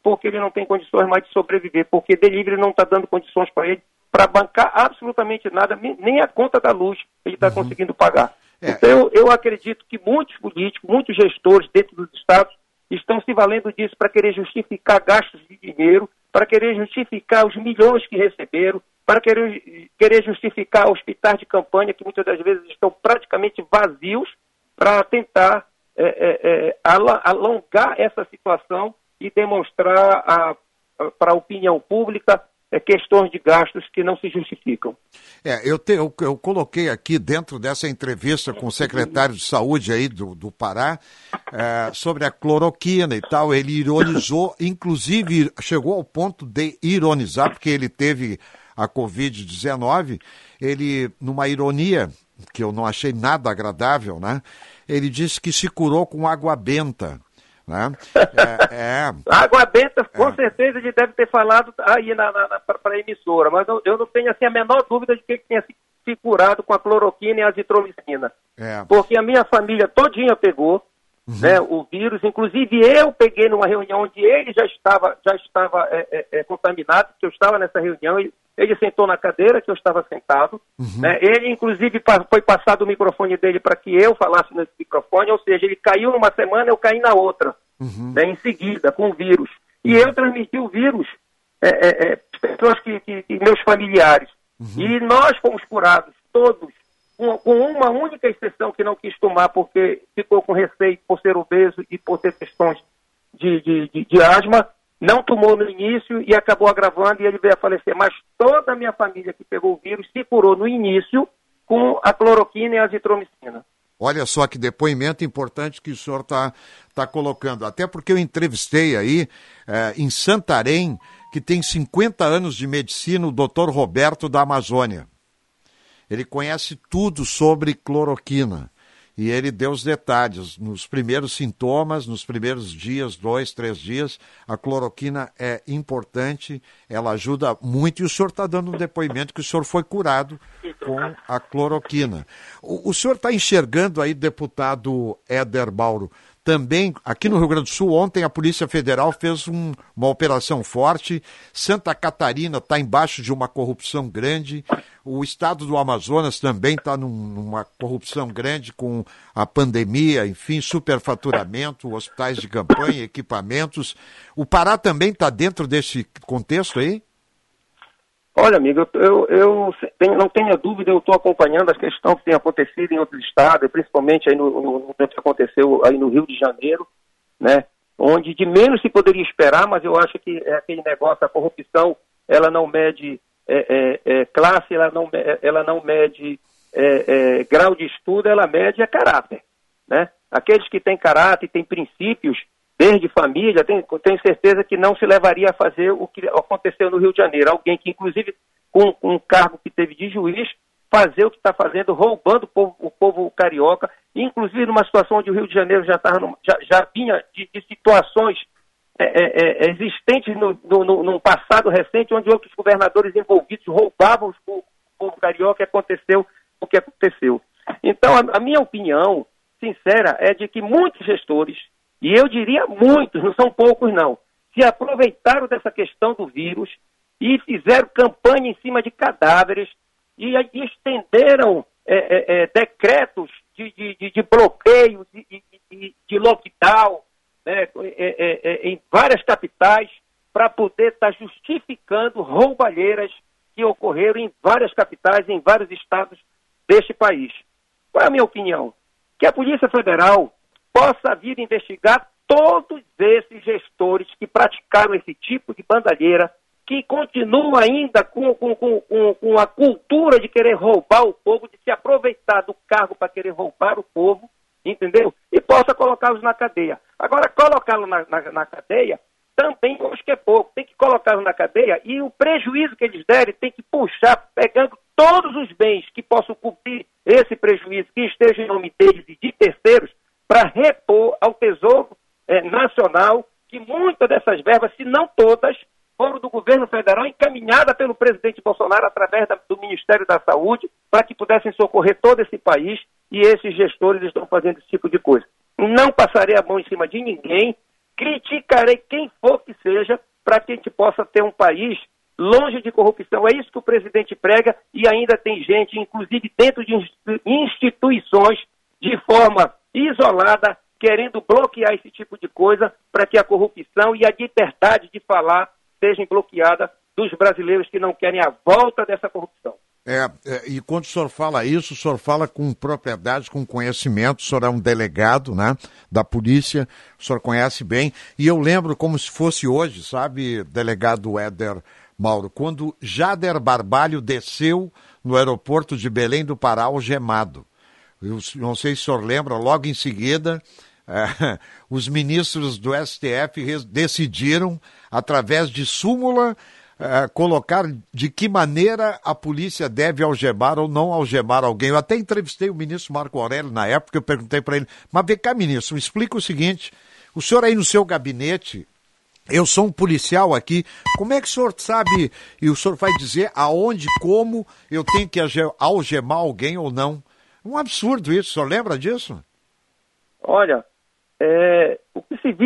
porque ele não tem condições mais de sobreviver, porque delivery não está dando condições para ele para bancar absolutamente nada, nem a conta da luz ele está conseguindo pagar. Então eu acredito que muitos políticos, muitos gestores dentro dos estados estão se valendo disso para querer justificar gastos de dinheiro, para querer justificar os milhões que receberam, para querer justificar hospitais de campanha que muitas das vezes estão praticamente vazios, para tentar alongar essa situação e demonstrar para a opinião pública questões de gastos que não se justificam. Eu coloquei aqui dentro dessa entrevista com o secretário de saúde aí do Pará, sobre a cloroquina e tal, ele ironizou, inclusive chegou ao ponto de ironizar, porque ele teve a Covid-19, ele, numa ironia, que eu não achei nada agradável, né? Ele disse que se curou com água benta. Né? Água benta, com certeza ele deve ter falado aí para a emissora, mas eu não tenho assim, a menor dúvida de que ele tenha se curado com a cloroquina e a azitromicina. Porque a minha família todinha pegou né, o vírus, inclusive eu peguei numa reunião onde ele já estava contaminado, porque eu estava nessa reunião, ele sentou na cadeira que eu estava sentado, né, ele inclusive foi passado o microfone dele para que eu falasse nesse microfone, ou seja, ele caiu numa semana, eu caí na outra, né, em seguida, com o vírus. E eu transmiti o vírus pessoas que meus familiares. E nós fomos curados, todos, com uma única exceção que não quis tomar porque ficou com receio por ser obeso e por ter questões de asma, não tomou no início e acabou agravando e ele veio a falecer. Mas toda a minha família que pegou o vírus se curou no início com a cloroquina e a azitromicina. Olha só que depoimento importante que o senhor está colocando. Até porque eu entrevistei aí em Santarém, que tem 50 anos de medicina, o Dr. Roberto da Amazônia. Ele conhece tudo sobre cloroquina. E ele deu os detalhes. Nos primeiros sintomas, nos primeiros dias, 2, 3 dias, a cloroquina é importante, ela ajuda muito. E o senhor está dando um depoimento que o senhor foi curado com a cloroquina. O senhor está enxergando aí, deputado Éder Bauro, também, aqui no Rio Grande do Sul, ontem a Polícia Federal fez uma operação forte. Santa Catarina está embaixo de uma corrupção grande. O estado do Amazonas também está numa corrupção grande com a pandemia, enfim, superfaturamento, hospitais de campanha, equipamentos. O Pará também está dentro desse contexto aí? Olha, amigo, eu não tenho dúvida, eu estou acompanhando as questões que têm acontecido em outros estados, principalmente aí no que aconteceu aí no Rio de Janeiro, né, onde de menos se poderia esperar, mas eu acho que aquele negócio, a corrupção, ela não mede classe, ela não mede grau de estudo, ela mede caráter, né? Aqueles que têm caráter e têm princípios, desde família, tenho certeza que não se levaria a fazer o que aconteceu no Rio de Janeiro. Alguém que, inclusive, com um cargo que teve de juiz, fazer o que está fazendo, roubando o povo carioca, inclusive numa situação onde o Rio de Janeiro já vinha de situações existentes no passado recente, onde outros governadores envolvidos roubavam o povo carioca, e aconteceu o que aconteceu. Então, a minha opinião sincera é de que muitos gestores, e eu diria muitos, não são poucos não, se aproveitaram dessa questão do vírus e fizeram campanha em cima de cadáveres e estenderam decretos de bloqueio, de lockdown, né, em várias capitais, para poder estar justificando roubalheiras que ocorreram em várias capitais, em vários estados deste país. Qual é a minha opinião? Que a Polícia Federal possa vir investigar todos esses gestores que praticaram esse tipo de bandalheira, que continuam ainda com a cultura de querer roubar o povo, de se aproveitar do cargo para querer roubar o povo, entendeu? E possa colocá-los na cadeia. Agora, colocá-los na cadeia também eu acho que é pouco. Tem que colocá-los na cadeia e o prejuízo que eles derem tem que puxar, pegando todos os bens que possam cobrir esse prejuízo, que esteja em nome deles e de terceiros, para repor ao Tesouro Nacional, que muitas dessas verbas, se não todas, foram do governo federal, encaminhada pelo presidente Bolsonaro através do Ministério da Saúde, para que pudessem socorrer todo esse país, e esses gestores estão fazendo esse tipo de coisa. Não passarei a mão em cima de ninguém, criticarei quem for que seja, para que a gente possa ter um país longe de corrupção. É isso que o presidente prega, e ainda tem gente, inclusive dentro de instituições, de forma isolada, querendo bloquear esse tipo de coisa para que a corrupção e a liberdade de falar sejam bloqueadas dos brasileiros que não querem a volta dessa corrupção. E quando o senhor fala isso, o senhor fala com propriedade, com conhecimento, o senhor é um delegado, né, da polícia, o senhor conhece bem, e eu lembro como se fosse hoje, sabe, delegado Éder Mauro, quando Jader Barbalho desceu no aeroporto de Belém do Pará algemado. Eu não sei se o senhor lembra, logo em seguida, os ministros do STF decidiram, através de súmula, colocar de que maneira a polícia deve algemar ou não algemar alguém. Eu até entrevistei o ministro Marco Aurélio na época, eu perguntei para ele, mas vem cá, ministro, me explica o seguinte, o senhor aí no seu gabinete, eu sou um policial aqui, como é que o senhor sabe, e o senhor vai dizer aonde, como eu tenho que algemar alguém ou não? Um absurdo isso, o senhor lembra disso? Olha, o que se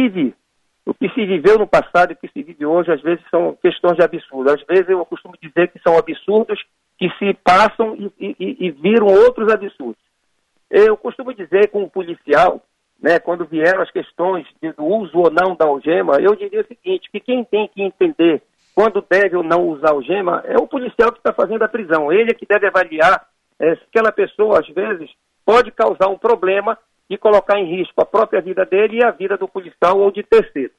viveu no passado e o que se vive hoje, às vezes são questões de absurdo. Às vezes eu costumo dizer que são absurdos que se passam e viram outros absurdos. Eu costumo dizer com um policial, né, quando vieram as questões do uso ou não da algema, eu diria o seguinte, que quem tem que entender quando deve ou não usar algema é o policial que está fazendo a prisão. Ele é que deve avaliar se aquela pessoa, às vezes, pode causar um problema e colocar em risco a própria vida dele e a vida do policial ou de terceiros.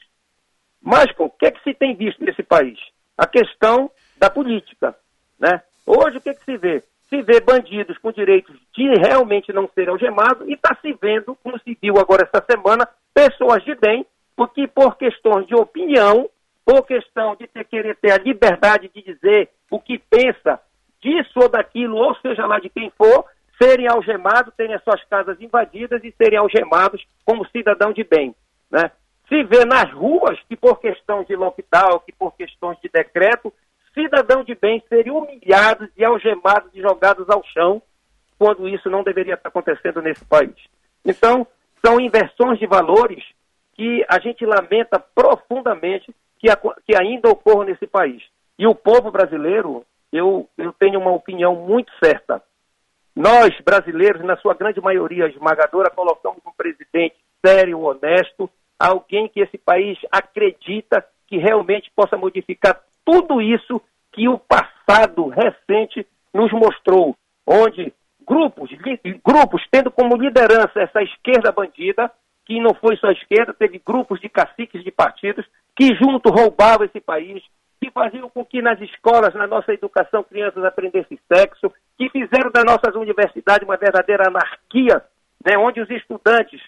Mas o que é que se tem visto nesse país? A questão da política, né? Hoje o que é que se vê? Se vê bandidos com direitos de realmente não serem algemados e está se vendo, como se viu agora essa semana, pessoas de bem, porque por questões de opinião, por questão de querer ter a liberdade de dizer o que pensa disso ou daquilo, ou seja lá de quem for, serem algemados, terem as suas casas invadidas e serem algemados como cidadão de bem, né? Se vê nas ruas que por questão de lockdown, que por questões de decreto, cidadão de bem serem humilhados e algemados e jogados ao chão, quando isso não deveria estar acontecendo nesse país. Então, são inversões de valores que a gente lamenta profundamente que ainda ocorram nesse país. E o povo brasileiro, eu tenho uma opinião muito certa. Nós, brasileiros, na sua grande maioria esmagadora, colocamos um presidente sério, honesto, alguém que esse país acredita que realmente possa modificar tudo isso que o passado recente nos mostrou, onde grupos tendo como liderança essa esquerda bandida, que não foi só a esquerda, teve grupos de caciques de partidos que junto roubavam esse país, que faziam com que nas escolas, na nossa educação, crianças aprendessem sexo, que fizeram das nossas universidades uma verdadeira anarquia, né, onde os estudantes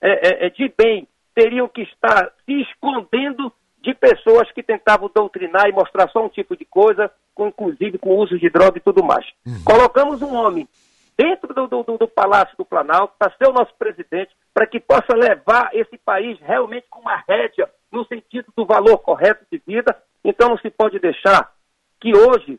de bem teriam que estar se escondendo de pessoas que tentavam doutrinar e mostrar só um tipo de coisa, inclusive com o uso de droga e tudo mais. Colocamos um homem dentro do Palácio do Planalto para ser o nosso presidente, para que possa levar esse país realmente com uma rédea no sentido do valor correto de vida. Então não se pode deixar que hoje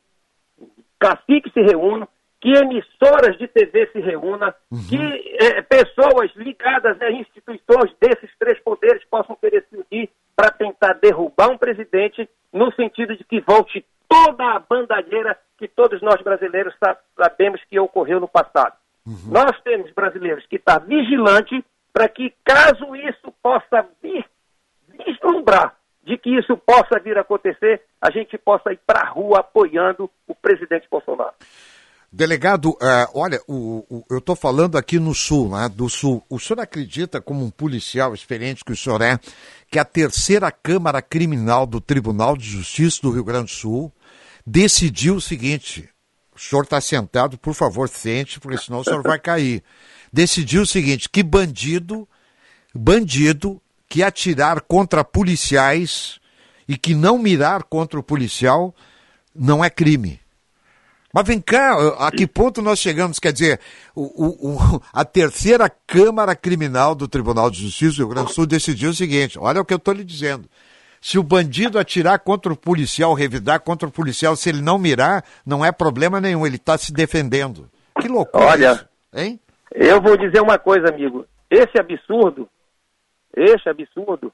caciques se reúnam, que emissoras de TV se reúnam, que pessoas ligadas a instituições desses três poderes possam querer se unir para tentar derrubar um presidente no sentido de que volte toda a bandalheira que todos nós brasileiros sabemos que ocorreu no passado. Nós temos brasileiros que estar vigilante para que, caso isso possa vislumbrar de que isso possa vir a acontecer, a gente possa ir para a rua apoiando o presidente Bolsonaro. Delegado, olha, eu estou falando aqui no Sul, né, do Sul. O senhor acredita, como um policial experiente que o senhor é, que a terceira Câmara Criminal do Tribunal de Justiça do Rio Grande do Sul decidiu o seguinte, o senhor está sentado, por favor, sente, porque senão o senhor vai cair. Decidiu o seguinte, que bandido que atirar contra policiais e que não mirar contra o policial não é crime. Mas vem cá, a que ponto nós chegamos? Quer dizer, a terceira Câmara Criminal do Tribunal de Justiça do Rio Grande do Sul decidiu o seguinte, olha o que eu estou lhe dizendo, se o bandido atirar contra o policial, revidar contra o policial, se ele não mirar, não é problema nenhum, ele está se defendendo. Que loucura. Olha, isso, hein? Eu vou dizer uma coisa, amigo, esse absurdo,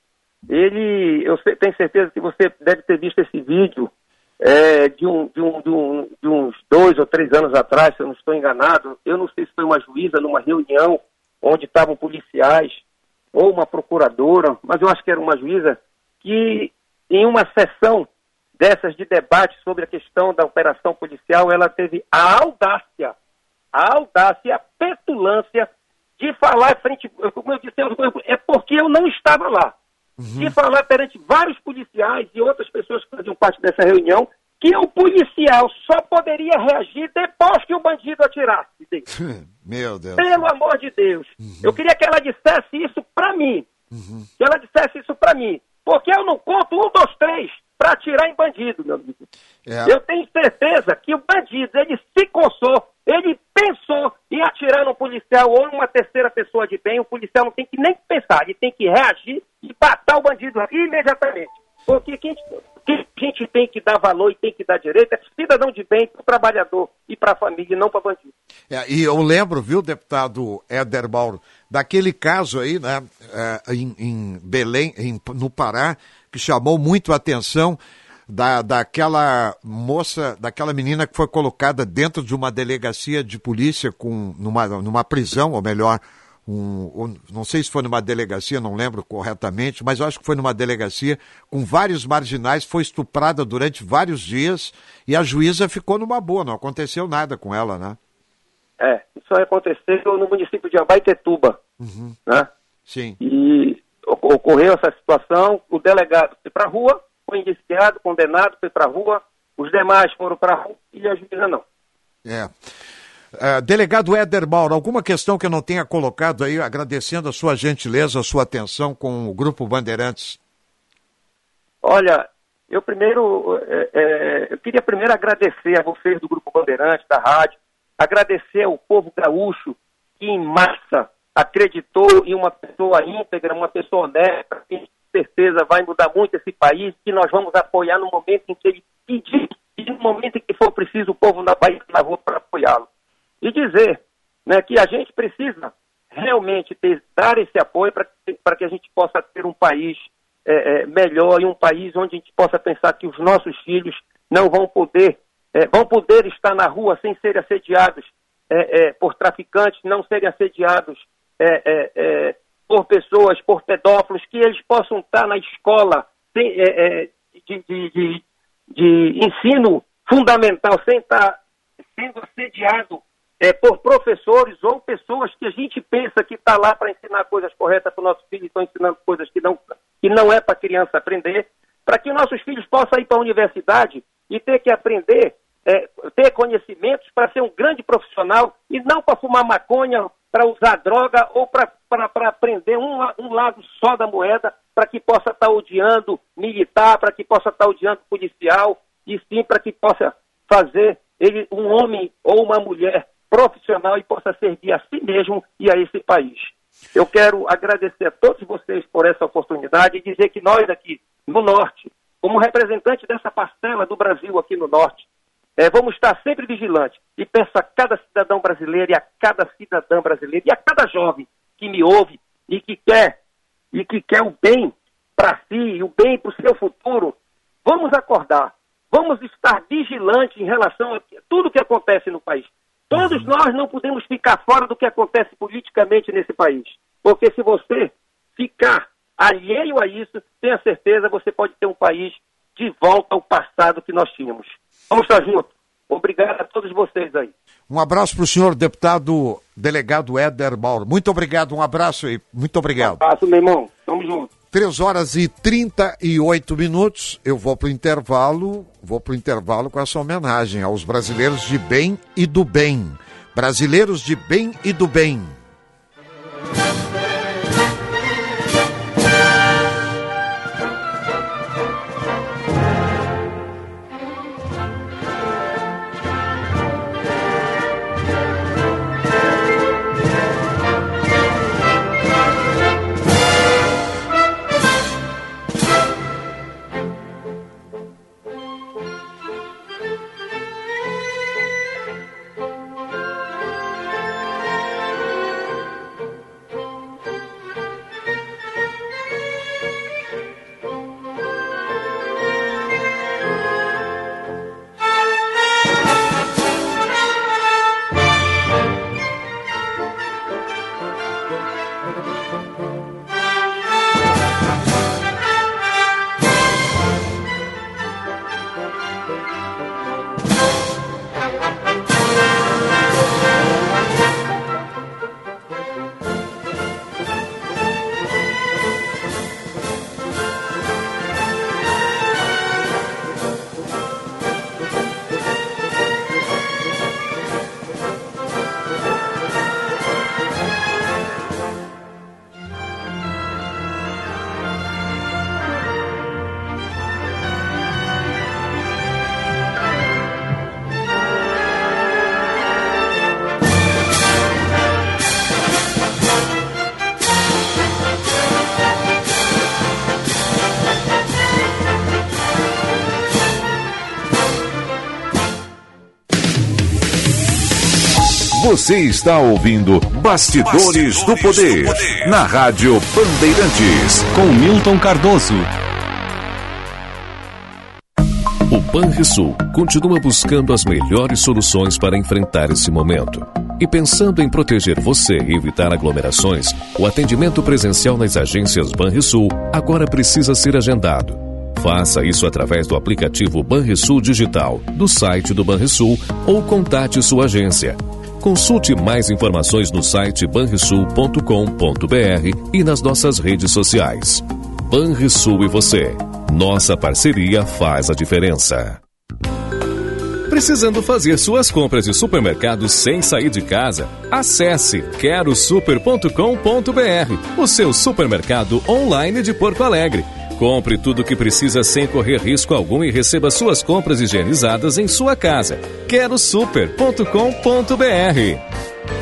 eu tenho certeza que você deve ter visto esse vídeo de uns 2 ou 3 anos atrás, se eu não estou enganado. Eu não sei se foi uma juíza numa reunião onde estavam policiais ou uma procuradora, mas eu acho que era uma juíza, que em uma sessão dessas de debate sobre a questão da operação policial, ela teve a audácia e a petulância de falar frente, como eu disse, é porque eu não estava lá, de falar perante vários policiais e outras pessoas que faziam parte dessa reunião, que o policial só poderia reagir depois que o bandido atirasse dele. Meu Deus. Pelo amor de Deus. Eu queria que ela dissesse isso pra mim. Que ela dissesse isso pra mim. Porque eu não conto 1, 2, 3 para atirar em bandido, meu amigo. Eu tenho certeza que o bandido, ele se coçou, ele pensou em atirar no policial ou numa terceira pessoa de bem. O policial não tem que nem pensar, ele tem que reagir e matar o bandido imediatamente. Porque quem a gente tem que dar valor e tem que dar direito é cidadão de bem, para o trabalhador e para a família, e não para bandido. E eu lembro, viu, deputado Éder Mauro, daquele caso aí, né, em Belém, no Pará, que chamou muito a atenção daquela moça, daquela menina que foi colocada dentro de uma delegacia de polícia, numa prisão, ou melhor, não sei se foi numa delegacia, não lembro corretamente, mas eu acho que foi numa delegacia com vários marginais, foi estuprada durante vários dias e a juíza ficou numa boa, não aconteceu nada com ela, né? Isso aconteceu no município de Abaetetuba, né? Sim. E ocorreu essa situação, o delegado foi para a rua, foi indiciado, condenado, foi para a rua, os demais foram para a rua e a juíza não. Delegado Éder Mauro, alguma questão que eu não tenha colocado aí, agradecendo a sua gentileza, a sua atenção com o Grupo Bandeirantes? Olha, eu queria primeiro agradecer a vocês do Grupo Bandeirantes, da rádio, agradecer ao povo gaúcho que em massa acreditou em uma pessoa íntegra, uma pessoa honesta, que com certeza vai mudar muito esse país, que nós vamos apoiar no momento em que ele pedir, e no momento em que for preciso o povo vai na rua para apoiá-lo. E dizer, né, que a gente precisa realmente dar esse apoio para que a gente possa ter um país melhor e um país onde a gente possa pensar que os nossos filhos não vão poder estar na rua sem serem assediados por traficantes, não serem assediados por pessoas, por pedófilos, que eles possam estar na escola de ensino fundamental sem estar sendo assediado por professores ou pessoas que a gente pensa que está lá para ensinar coisas corretas para o nosso filho e estão ensinando coisas que não é para a criança aprender, para que nossos filhos possam ir para a universidade e ter que aprender, ter conhecimentos para ser um grande profissional e não para fumar maconha, para usar droga ou para aprender um lado só da moeda, para que possa estar odiando militar, para que possa estar odiando policial, e sim para que possa fazer ele um homem ou uma mulher profissional e possa servir a si mesmo e a esse país. Eu quero agradecer a todos vocês por essa oportunidade e dizer que nós aqui no Norte, como representante dessa parcela do Brasil aqui no Norte, vamos estar sempre vigilantes e peço a cada cidadão brasileiro e a cada cidadã brasileira e a cada jovem que me ouve e que quer o bem para si e o bem para o seu futuro, vamos acordar, vamos estar vigilantes em relação a tudo que acontece no país. Todos nós não podemos ficar fora do que acontece politicamente nesse país, porque se você ficar alheio a isso, tenha certeza, você pode ter um país de volta ao passado que nós tínhamos. Vamos estar juntos. Obrigado a todos vocês aí. Um abraço para o senhor, deputado delegado Éder Mauro. Muito obrigado, um abraço aí. Muito obrigado. Um abraço, meu irmão. Tamo junto. 3h38. Eu vou para o intervalo com essa homenagem aos brasileiros de bem e do bem. Brasileiros de bem e do bem. Você está ouvindo Bastidores do Poder, na Rádio Bandeirantes, com Milton Cardoso. O Banrisul continua buscando as melhores soluções para enfrentar esse momento. E pensando em proteger você e evitar aglomerações, o atendimento presencial nas agências Banrisul agora precisa ser agendado. Faça isso através do aplicativo Banrisul Digital, do site do Banrisul ou contate sua agência. Consulte mais informações no site banrisul.com.br e nas nossas redes sociais. Banrisul e você. Nossa parceria faz a diferença. Precisando fazer suas compras de supermercado sem sair de casa? Acesse querosuper.com.br, o seu supermercado online de Porto Alegre. Compre tudo o que precisa sem correr risco algum e receba suas compras higienizadas em sua casa. querosuper.com.br.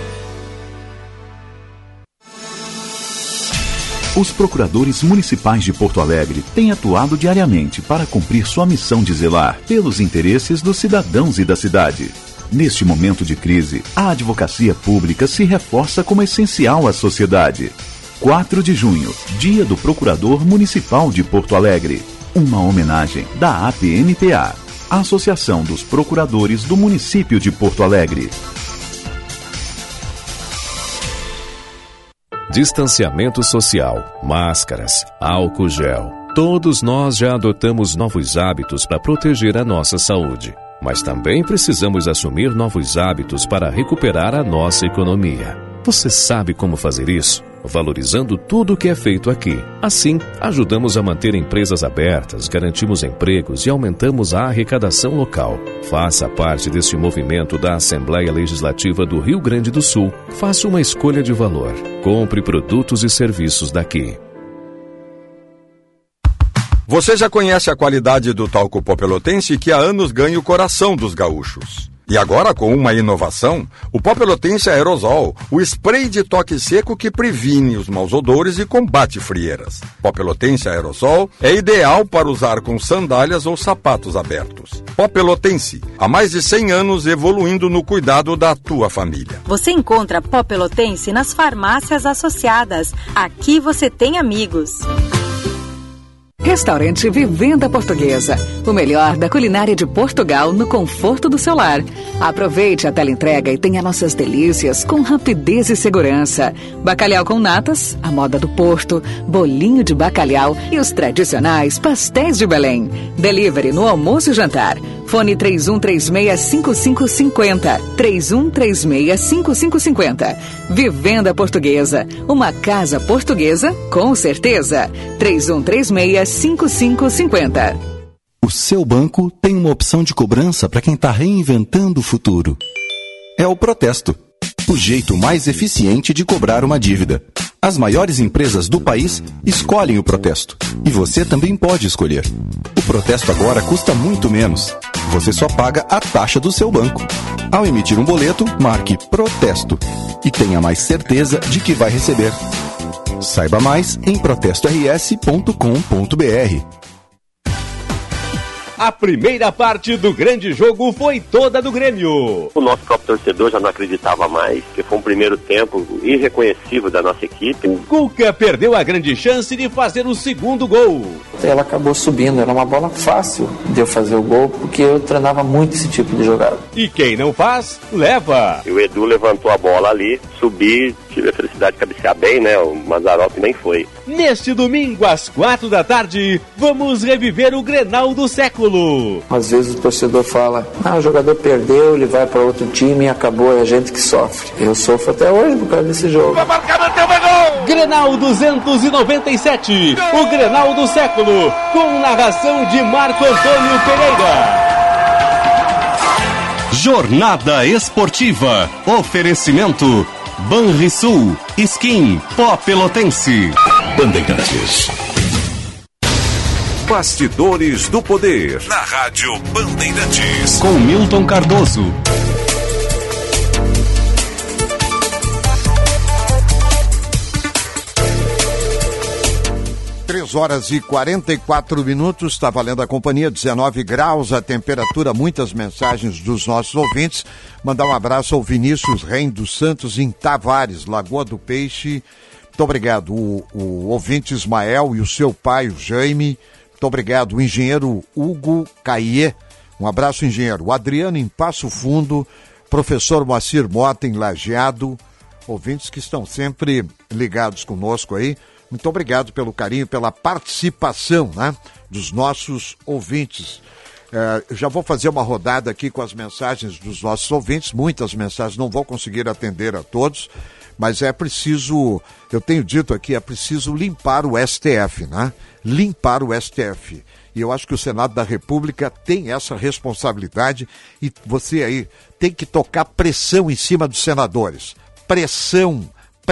Os procuradores municipais de Porto Alegre têm atuado diariamente para cumprir sua missão de zelar pelos interesses dos cidadãos e da cidade. Neste momento de crise, a advocacia pública se reforça como essencial à sociedade. 4 de junho, Dia do Procurador Municipal de Porto Alegre. Uma homenagem da APMPA, Associação dos Procuradores do Município de Porto Alegre. Distanciamento social, máscaras, álcool gel. Todos nós já adotamos novos hábitos para proteger a nossa saúde. Mas também precisamos assumir novos hábitos para recuperar a nossa economia. Você sabe como fazer isso? Valorizando tudo o que é feito aqui. Assim, ajudamos a manter empresas abertas, garantimos empregos e aumentamos a arrecadação local. Faça parte deste movimento da Assembleia Legislativa do Rio Grande do Sul. Faça uma escolha de valor. Compre produtos e serviços daqui. Você já conhece a qualidade do talco pó pelotense que há anos ganha o coração dos gaúchos. E agora, com uma inovação, o pó pelotense aerosol, o spray de toque seco que previne os maus odores e combate frieiras. Pó pelotense aerosol é ideal para usar com sandálias ou sapatos abertos. Pó pelotense, há mais de 100 anos evoluindo no cuidado da tua família. Você encontra pó pelotense nas farmácias associadas. Aqui você tem amigos. Restaurante Vivenda Portuguesa, o melhor da culinária de Portugal no conforto do seu lar. Aproveite a teleentrega e tenha nossas delícias com rapidez e segurança. Bacalhau com natas, a moda do Porto, bolinho de bacalhau e os tradicionais pastéis de Belém. Delivery no almoço e jantar. Fone 3136-5550. 3136-5550. Vivenda Portuguesa, uma casa portuguesa com certeza. 3136-5550. O seu banco tem uma opção de cobrança para quem está reinventando o futuro. É o protesto. O jeito mais eficiente de cobrar uma dívida. As maiores empresas do país escolhem o protesto. E você também pode escolher. O protesto agora custa muito menos. Você só paga a taxa do seu banco. Ao emitir um boleto, marque protesto. E tenha mais certeza de que vai receber. Saiba mais em protestors.com.br. A primeira parte do grande jogo foi toda do Grêmio. O nosso próprio torcedor já não acreditava mais, que foi um primeiro tempo irreconhecível da nossa equipe. Cuca perdeu a grande chance de fazer o segundo gol. Ela acabou subindo, era uma bola fácil de eu fazer o gol, porque eu treinava muito esse tipo de jogada. E quem não faz, leva. E o Edu levantou a bola ali, subi, tive a felicidade de cabecear bem, né? O Mazzaropi nem foi. Neste domingo, às 4 da tarde, vamos reviver o Grenal do século. Às vezes o torcedor fala, o jogador perdeu, ele vai para outro time e acabou, é a gente que sofre. Eu sofro até hoje por causa desse jogo. Vai marcar, bateu, vai gol! Grenal 297, gol! O Grenal do século, com narração de Marco Antônio Pereira. Jornada Esportiva. Oferecimento Banrisul, Skin, Pó Pelotense. Bandeirantes. Bastidores do Poder, na Rádio Bandeirantes. Com Milton Cardoso. 10 horas e 44 minutos, está valendo a companhia, 19 graus, a temperatura, muitas mensagens dos nossos ouvintes. Mandar um abraço ao Vinícius Reim dos Santos, em Tavares, Lagoa do Peixe. Muito obrigado. O ouvinte Ismael e o seu pai, o Jaime. Muito obrigado. O engenheiro Hugo Caie. Um abraço, engenheiro. O Adriano em Passo Fundo. Professor Moacir Mota em Lajeado. Ouvintes que estão sempre ligados conosco aí. Muito obrigado pelo carinho, pela participação, né, dos nossos ouvintes. Já vou fazer uma rodada aqui com as mensagens dos nossos ouvintes. Muitas mensagens, não vou conseguir atender a todos, mas é preciso, eu tenho dito aqui, é preciso limpar o STF, né? Limpar o STF. E eu acho que o Senado da República tem essa responsabilidade e você aí tem que tocar pressão em cima dos senadores. Pressão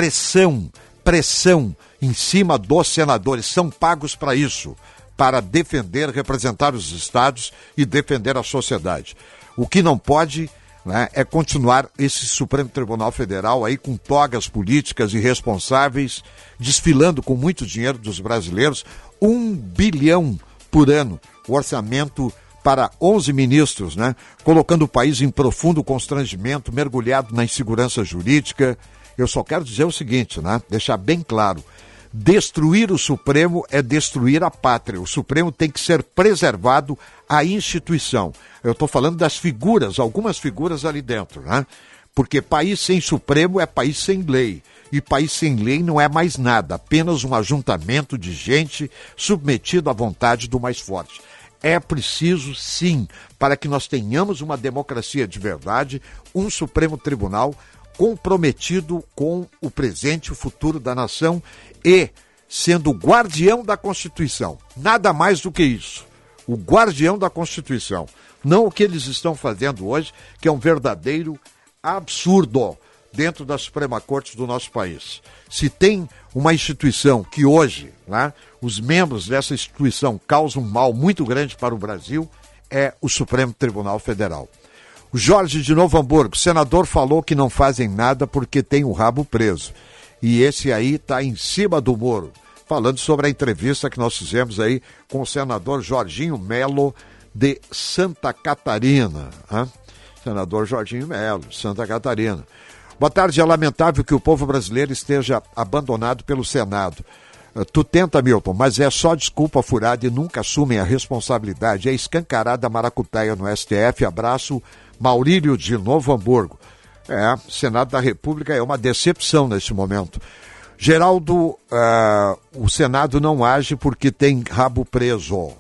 em cima dos senadores. São pagos para isso, para defender, representar os estados e defender a sociedade. O que não pode, né, é continuar esse Supremo Tribunal Federal aí com togas políticas irresponsáveis, desfilando com muito dinheiro dos brasileiros, 1 bilhão por ano, o orçamento para 11 ministros, né, colocando o país em profundo constrangimento, mergulhado na insegurança jurídica. Eu só quero dizer o seguinte, né, deixar bem claro, destruir o Supremo é destruir a pátria. O Supremo tem que ser preservado, a instituição. Eu estou falando das figuras, algumas figuras ali dentro, né? Porque país sem Supremo é país sem lei. E país sem lei não é mais nada, apenas um ajuntamento de gente submetido à vontade do mais forte. É preciso, sim, para que nós tenhamos uma democracia de verdade, um Supremo Tribunal comprometido com o presente e o futuro da nação e sendo o guardião da Constituição. Nada mais do que isso. O guardião da Constituição. Não o que eles estão fazendo hoje, que é um verdadeiro absurdo dentro da Suprema Corte do nosso país. Se tem uma instituição que hoje, né, os membros dessa instituição causam um mal muito grande para o Brasil, é o Supremo Tribunal Federal. O Jorge de Novo Hamburgo, o senador falou que não fazem nada porque tem o rabo preso. E esse aí está em cima do muro, falando sobre a entrevista que nós fizemos aí com o senador Jorginho Melo de Santa Catarina. Hein? Senador Jorginho Melo, Santa Catarina. Boa tarde, é lamentável que o povo brasileiro esteja abandonado pelo Senado. Tu tenta, Milton, mas é só desculpa furada e nunca assumem a responsabilidade. É escancarada a maracutaia no STF. Abraço, Maurílio de Novo Hamburgo. O Senado da República é uma decepção neste momento. Geraldo, o Senado não age porque tem rabo preso.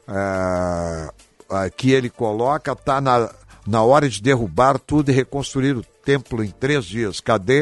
Que ele coloca, está na hora de derrubar tudo e reconstruir o templo em 3 dias. Cadê?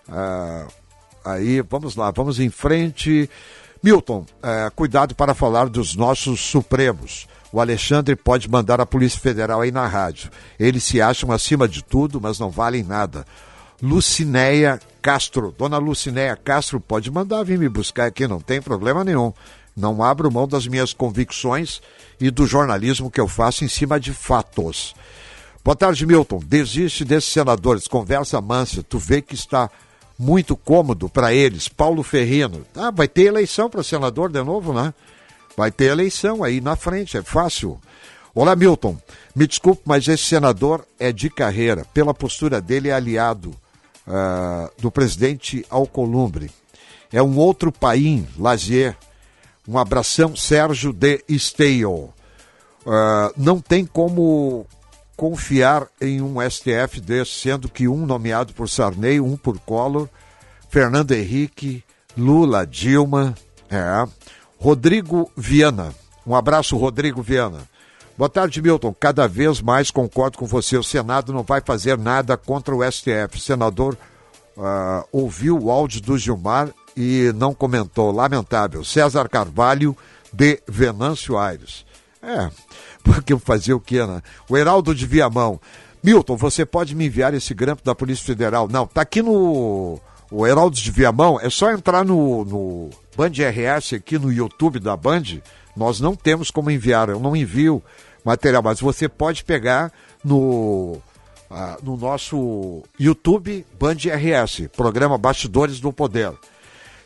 Aí, vamos lá, vamos em frente. Milton, cuidado para falar dos nossos Supremos. O Alexandre pode mandar a Polícia Federal aí na rádio. Eles se acham acima de tudo, mas não valem nada. Lucinéia Castro. Dona Lucinéia Castro, pode mandar vir me buscar aqui, não tem problema nenhum. Não abro mão das minhas convicções e do jornalismo que eu faço em cima de fatos. Boa tarde, Milton. Desiste desses senadores. Conversa mansa. Tu vê que está muito cômodo para eles. Paulo Ferrino. Vai ter eleição para senador de novo, né? Vai ter eleição aí na frente, é fácil. Olá, Milton. Me desculpe, mas esse senador é de carreira. Pela postura dele, é aliado do presidente Alcolumbre. É um outro país, Lazier. Um abração, Sérgio de Esteio. Não tem como confiar em um STF desse, sendo que um nomeado por Sarney, um por Collor, Fernando Henrique, Lula, Dilma. Rodrigo Viana. Um abraço, Rodrigo Viana. Boa tarde, Milton. Cada vez mais concordo com você. O Senado não vai fazer nada contra o STF. O senador ouviu o áudio do Gilmar e não comentou. Lamentável. César Carvalho, de Venâncio Aires. Porque fazer o quê, né? O Heraldo de Viamão. Milton, você pode me enviar esse grampo da Polícia Federal? Não, tá aqui no... O Heraldo de Viamão, é só entrar no Band RS aqui no YouTube da Band. Nós não temos como enviar, eu não envio material, mas você pode pegar no nosso YouTube Band RS, programa Bastidores do Poder.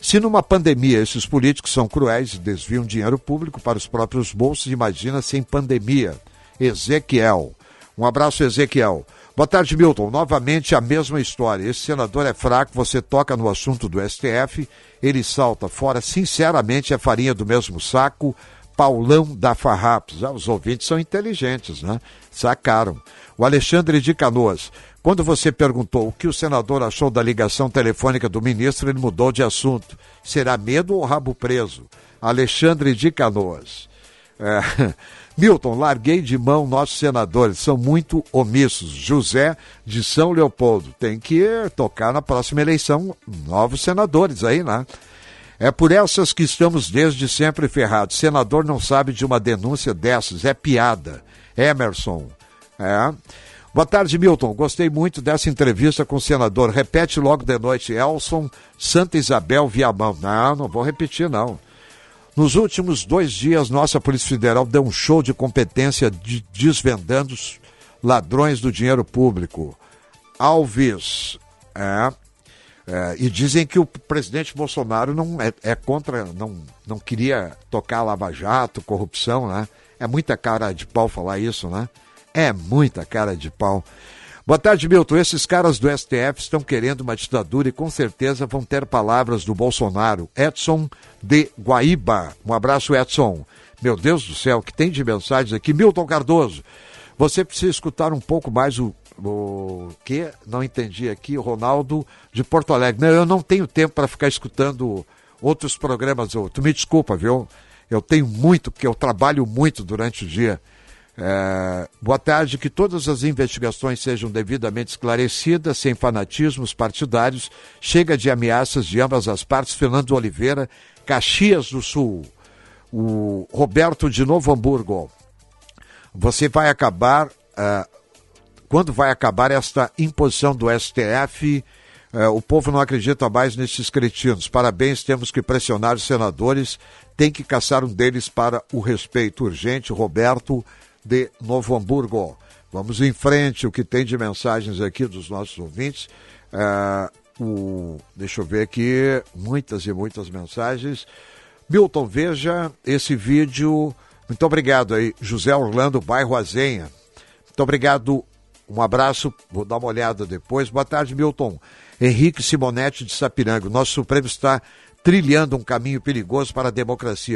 Se numa pandemia esses políticos são cruéis e desviam dinheiro público para os próprios bolsos, imagina sem pandemia. Ezequiel. Um abraço, Ezequiel. Boa tarde, Milton. Novamente a mesma história. Esse senador é fraco, você toca no assunto do STF, ele salta fora. Sinceramente, é farinha do mesmo saco. Paulão da Farrapos. Os ouvintes são inteligentes, né? Sacaram. O Alexandre de Canoas. Quando você perguntou o que o senador achou da ligação telefônica do ministro, ele mudou de assunto. Será medo ou rabo preso? Alexandre de Canoas. Milton, larguei de mão nossos senadores, são muito omissos. José de São Leopoldo. Tem que tocar na próxima eleição novos senadores aí, né? É por essas que estamos desde sempre ferrados. Senador não sabe de uma denúncia dessas, é piada. Emerson. Boa tarde, Milton. Gostei muito dessa entrevista com o senador. Repete logo de noite. Elson, Santa Isabel, Viamão. Não vou repetir, não. Nos últimos 2 dias, nossa Polícia Federal deu um show de competência desvendando os ladrões do dinheiro público. Alves. E dizem que o presidente Bolsonaro não é contra, não queria tocar Lava Jato, corrupção, né? É muita cara de pau falar isso, né? É muita cara de pau. Boa tarde, Milton. Esses caras do STF estão querendo uma ditadura e com certeza vão ter palavras do Bolsonaro. Edson de Guaíba. Um abraço, Edson. Meu Deus do céu, que tem de mensagens aqui. Milton Cardoso, você precisa escutar um pouco mais o que? Não entendi aqui. O Ronaldo de Porto Alegre. Não, eu não tenho tempo para ficar escutando outros programas. Tu me desculpa, viu? Eu tenho muito, porque eu trabalho muito durante o dia. Boa tarde, que todas as investigações sejam devidamente esclarecidas, sem fanatismos partidários. Chega de ameaças de ambas as partes. Fernando Oliveira, Caxias do Sul. O Roberto de Novo Hamburgo. Você vai acabar... quando vai acabar esta imposição do STF? O povo não acredita mais nesses cretinos. Parabéns, temos que pressionar os senadores. Tem que caçar um deles para o respeito urgente. Roberto de Novo Hamburgo. Vamos em frente, o que tem de mensagens aqui dos nossos ouvintes. Deixa eu ver aqui, muitas e muitas mensagens. Milton, veja esse vídeo. Muito obrigado aí, José Orlando, bairro Azenha. Muito obrigado, um abraço, vou dar uma olhada depois. Boa tarde, Milton. Henrique Simonetti de Sapiranga. O nosso Supremo está trilhando um caminho perigoso para a democracia.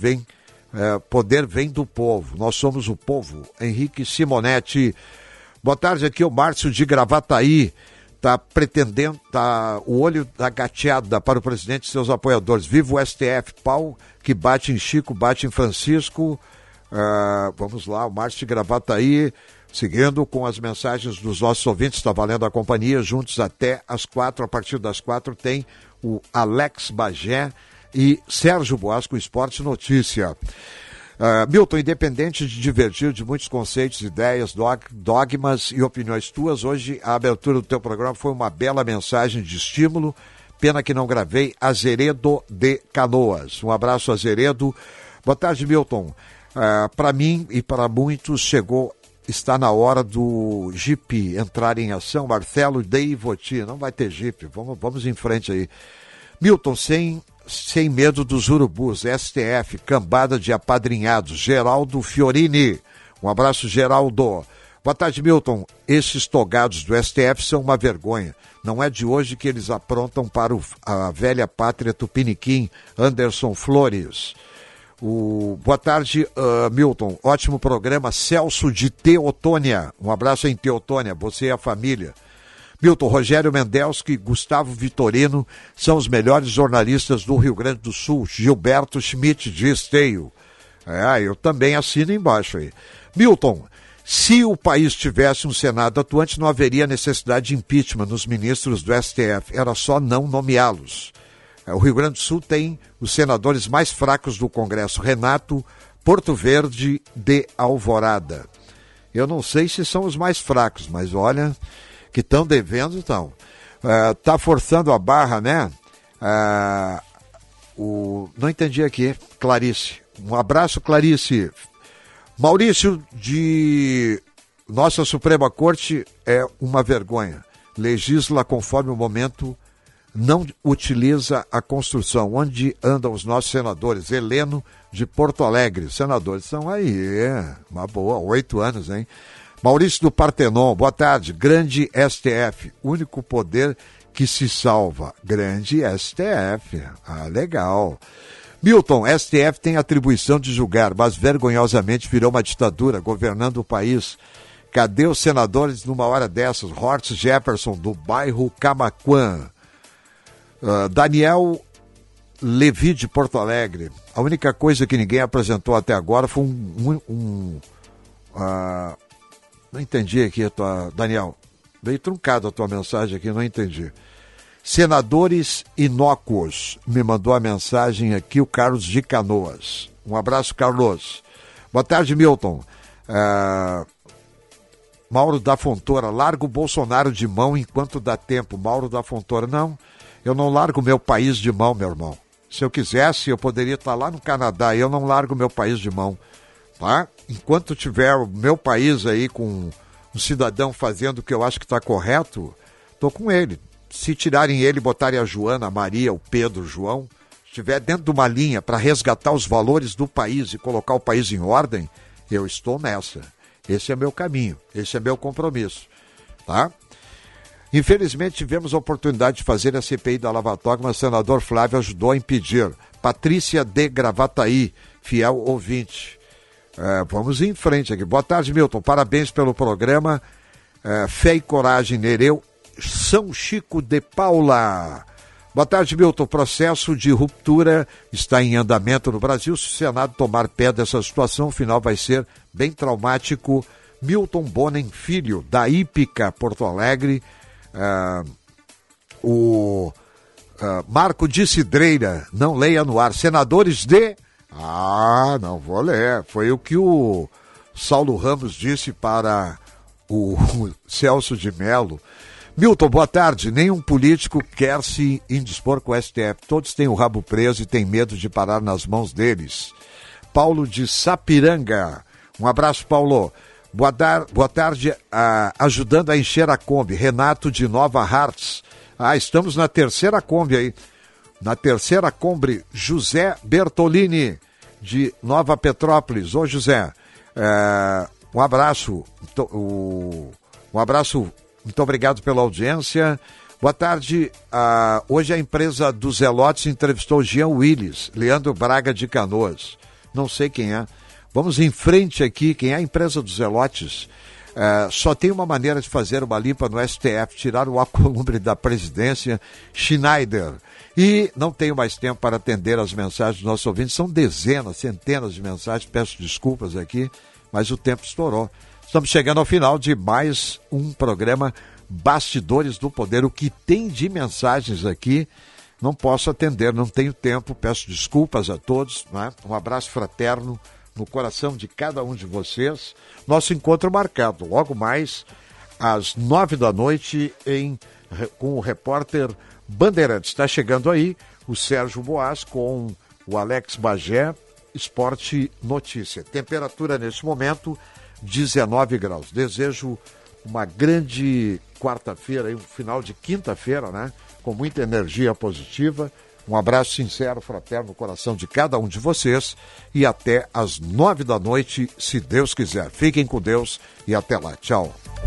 Poder vem do povo, nós somos o povo. Henrique Simonetti. Boa tarde, aqui é o Márcio de Gravataí. Está pretendendo, o olho da gateada para o presidente e seus apoiadores. Viva o STF, pau que bate em Chico, bate em Francisco. Vamos lá, o Márcio de Gravataí, seguindo com as mensagens dos nossos ouvintes, está valendo a companhia, juntos até às 4, a partir das 4 tem o Alex Bagé e Sérgio Boas com Esporte Notícia. Milton, independente de divergir de muitos conceitos, ideias, dogmas e opiniões tuas, hoje a abertura do teu programa foi uma bela mensagem de estímulo. Pena que não gravei. Azeredo de Canoas. Um abraço, Azeredo. Boa tarde, Milton. Para mim e para muitos está na hora do Jeep entrar em ação. Marcelo de Ivoti. Não vai ter Jeep. Vamos em frente aí. Milton, sem medo dos urubus, STF, cambada de apadrinhados, Geraldo Fiorini. Um abraço, Geraldo. Boa tarde, Milton. Esses togados do STF são uma vergonha. Não é de hoje que eles aprontam para a velha pátria Tupiniquim. Anderson Flores. Boa tarde, Milton. Ótimo programa. Celso de Teotônia. Um abraço em Teotônia, você e a família. Milton, Rogério Mendelski e Gustavo Vitorino são os melhores jornalistas do Rio Grande do Sul. Gilberto Schmidt de Esteio. Eu também assino embaixo aí. Milton, se o país tivesse um Senado atuante, não haveria necessidade de impeachment nos ministros do STF. Era só não nomeá-los. O Rio Grande do Sul tem os senadores mais fracos do Congresso. Renato Porto Verde de Alvorada. Eu não sei se são os mais fracos, mas olha... que estão devendo, então. Está forçando a barra, né? Não entendi aqui. Clarice. Um abraço, Clarice. Maurício de Nossa Suprema Corte é uma vergonha. Legisla conforme o momento não utiliza a construção. Onde andam os nossos senadores? Heleno de Porto Alegre. Os senadores estão aí, uma boa, 8 anos, hein? Maurício do Partenon, boa tarde. Grande STF, único poder que se salva. Grande STF, legal. Milton, STF tem atribuição de julgar, mas vergonhosamente virou uma ditadura governando o país. Cadê os senadores numa hora dessas? Horst Jefferson, do bairro Camaquã. Daniel Levi, de Porto Alegre. A única coisa que ninguém apresentou até agora foi não entendi aqui, Daniel. Veio truncado a tua mensagem aqui, não entendi. Senadores inócuos, me mandou a mensagem aqui o Carlos de Canoas. Um abraço, Carlos. Boa tarde, Milton. Mauro da Fontoura, larga o Bolsonaro de mão enquanto dá tempo. Mauro da Fontoura, não, eu não largo meu país de mão, meu irmão. Se eu quisesse, eu poderia estar lá no Canadá, eu não largo meu país de mão, tá? Enquanto tiver o meu país aí com um cidadão fazendo o que eu acho que está correto, estou com ele. Se tirarem ele, botarem a Joana, a Maria, o Pedro, o João, estiver dentro de uma linha para resgatar os valores do país e colocar o país em ordem, eu estou nessa. Esse é meu caminho, esse é meu compromisso, tá? Infelizmente tivemos a oportunidade de fazer a CPI da Lava Toga, mas o senador Flávio ajudou a impedir. Patrícia de Gravataí, fiel ouvinte. Vamos em frente aqui. Boa tarde, Milton. Parabéns pelo programa. Fé e coragem, Nereu. São Chico de Paula. Boa tarde, Milton. O processo de ruptura está em andamento no Brasil. Se o Senado tomar pé dessa situação, o final vai ser bem traumático. Milton Bonen Filho, da Ípica, Porto Alegre. Marco de Cidreira, não leia no ar. Senadores de... não vou ler. Foi o que o Saulo Ramos disse para o Celso de Mello. Milton, boa tarde. Nenhum político quer se indispor com o STF. Todos têm o rabo preso e têm medo de parar nas mãos deles. Paulo de Sapiranga. Um abraço, Paulo. Boa tarde, ajudando a encher a Kombi. Renato de Nova Hartz. Estamos na terceira Kombi aí. Na terceira Kombi, José Bertolini, de Nova Petrópolis. Ô, José, um abraço. Um abraço, muito obrigado pela audiência. Boa tarde. Hoje a empresa dos Zelotes entrevistou Jean Willis, Leandro Braga de Canoas. Não sei quem é. Vamos em frente aqui. Quem é a empresa dos Zelotes? Só tem uma maneira de fazer uma limpa no STF, tirar o alcolumbre da presidência, Schneider. E não tenho mais tempo para atender as mensagens dos nossos ouvintes. São dezenas, centenas de mensagens. Peço desculpas aqui, mas o tempo estourou. Estamos chegando ao final de mais um programa Bastidores do Poder. O que tem de mensagens aqui, não posso atender, não tenho tempo. Peço desculpas a todos, né? Um abraço fraterno no coração de cada um de vocês. Nosso encontro marcado logo mais às 21h com o repórter Bandeirantes. Está chegando aí o Sérgio Boas com o Alex Bagé, Esporte Notícia. Temperatura neste momento 19 graus. Desejo uma grande quarta-feira, um final de quinta-feira, né? Com muita energia positiva. Um abraço sincero, fraterno no coração de cada um de vocês e até às 21h, se Deus quiser. Fiquem com Deus e até lá. Tchau.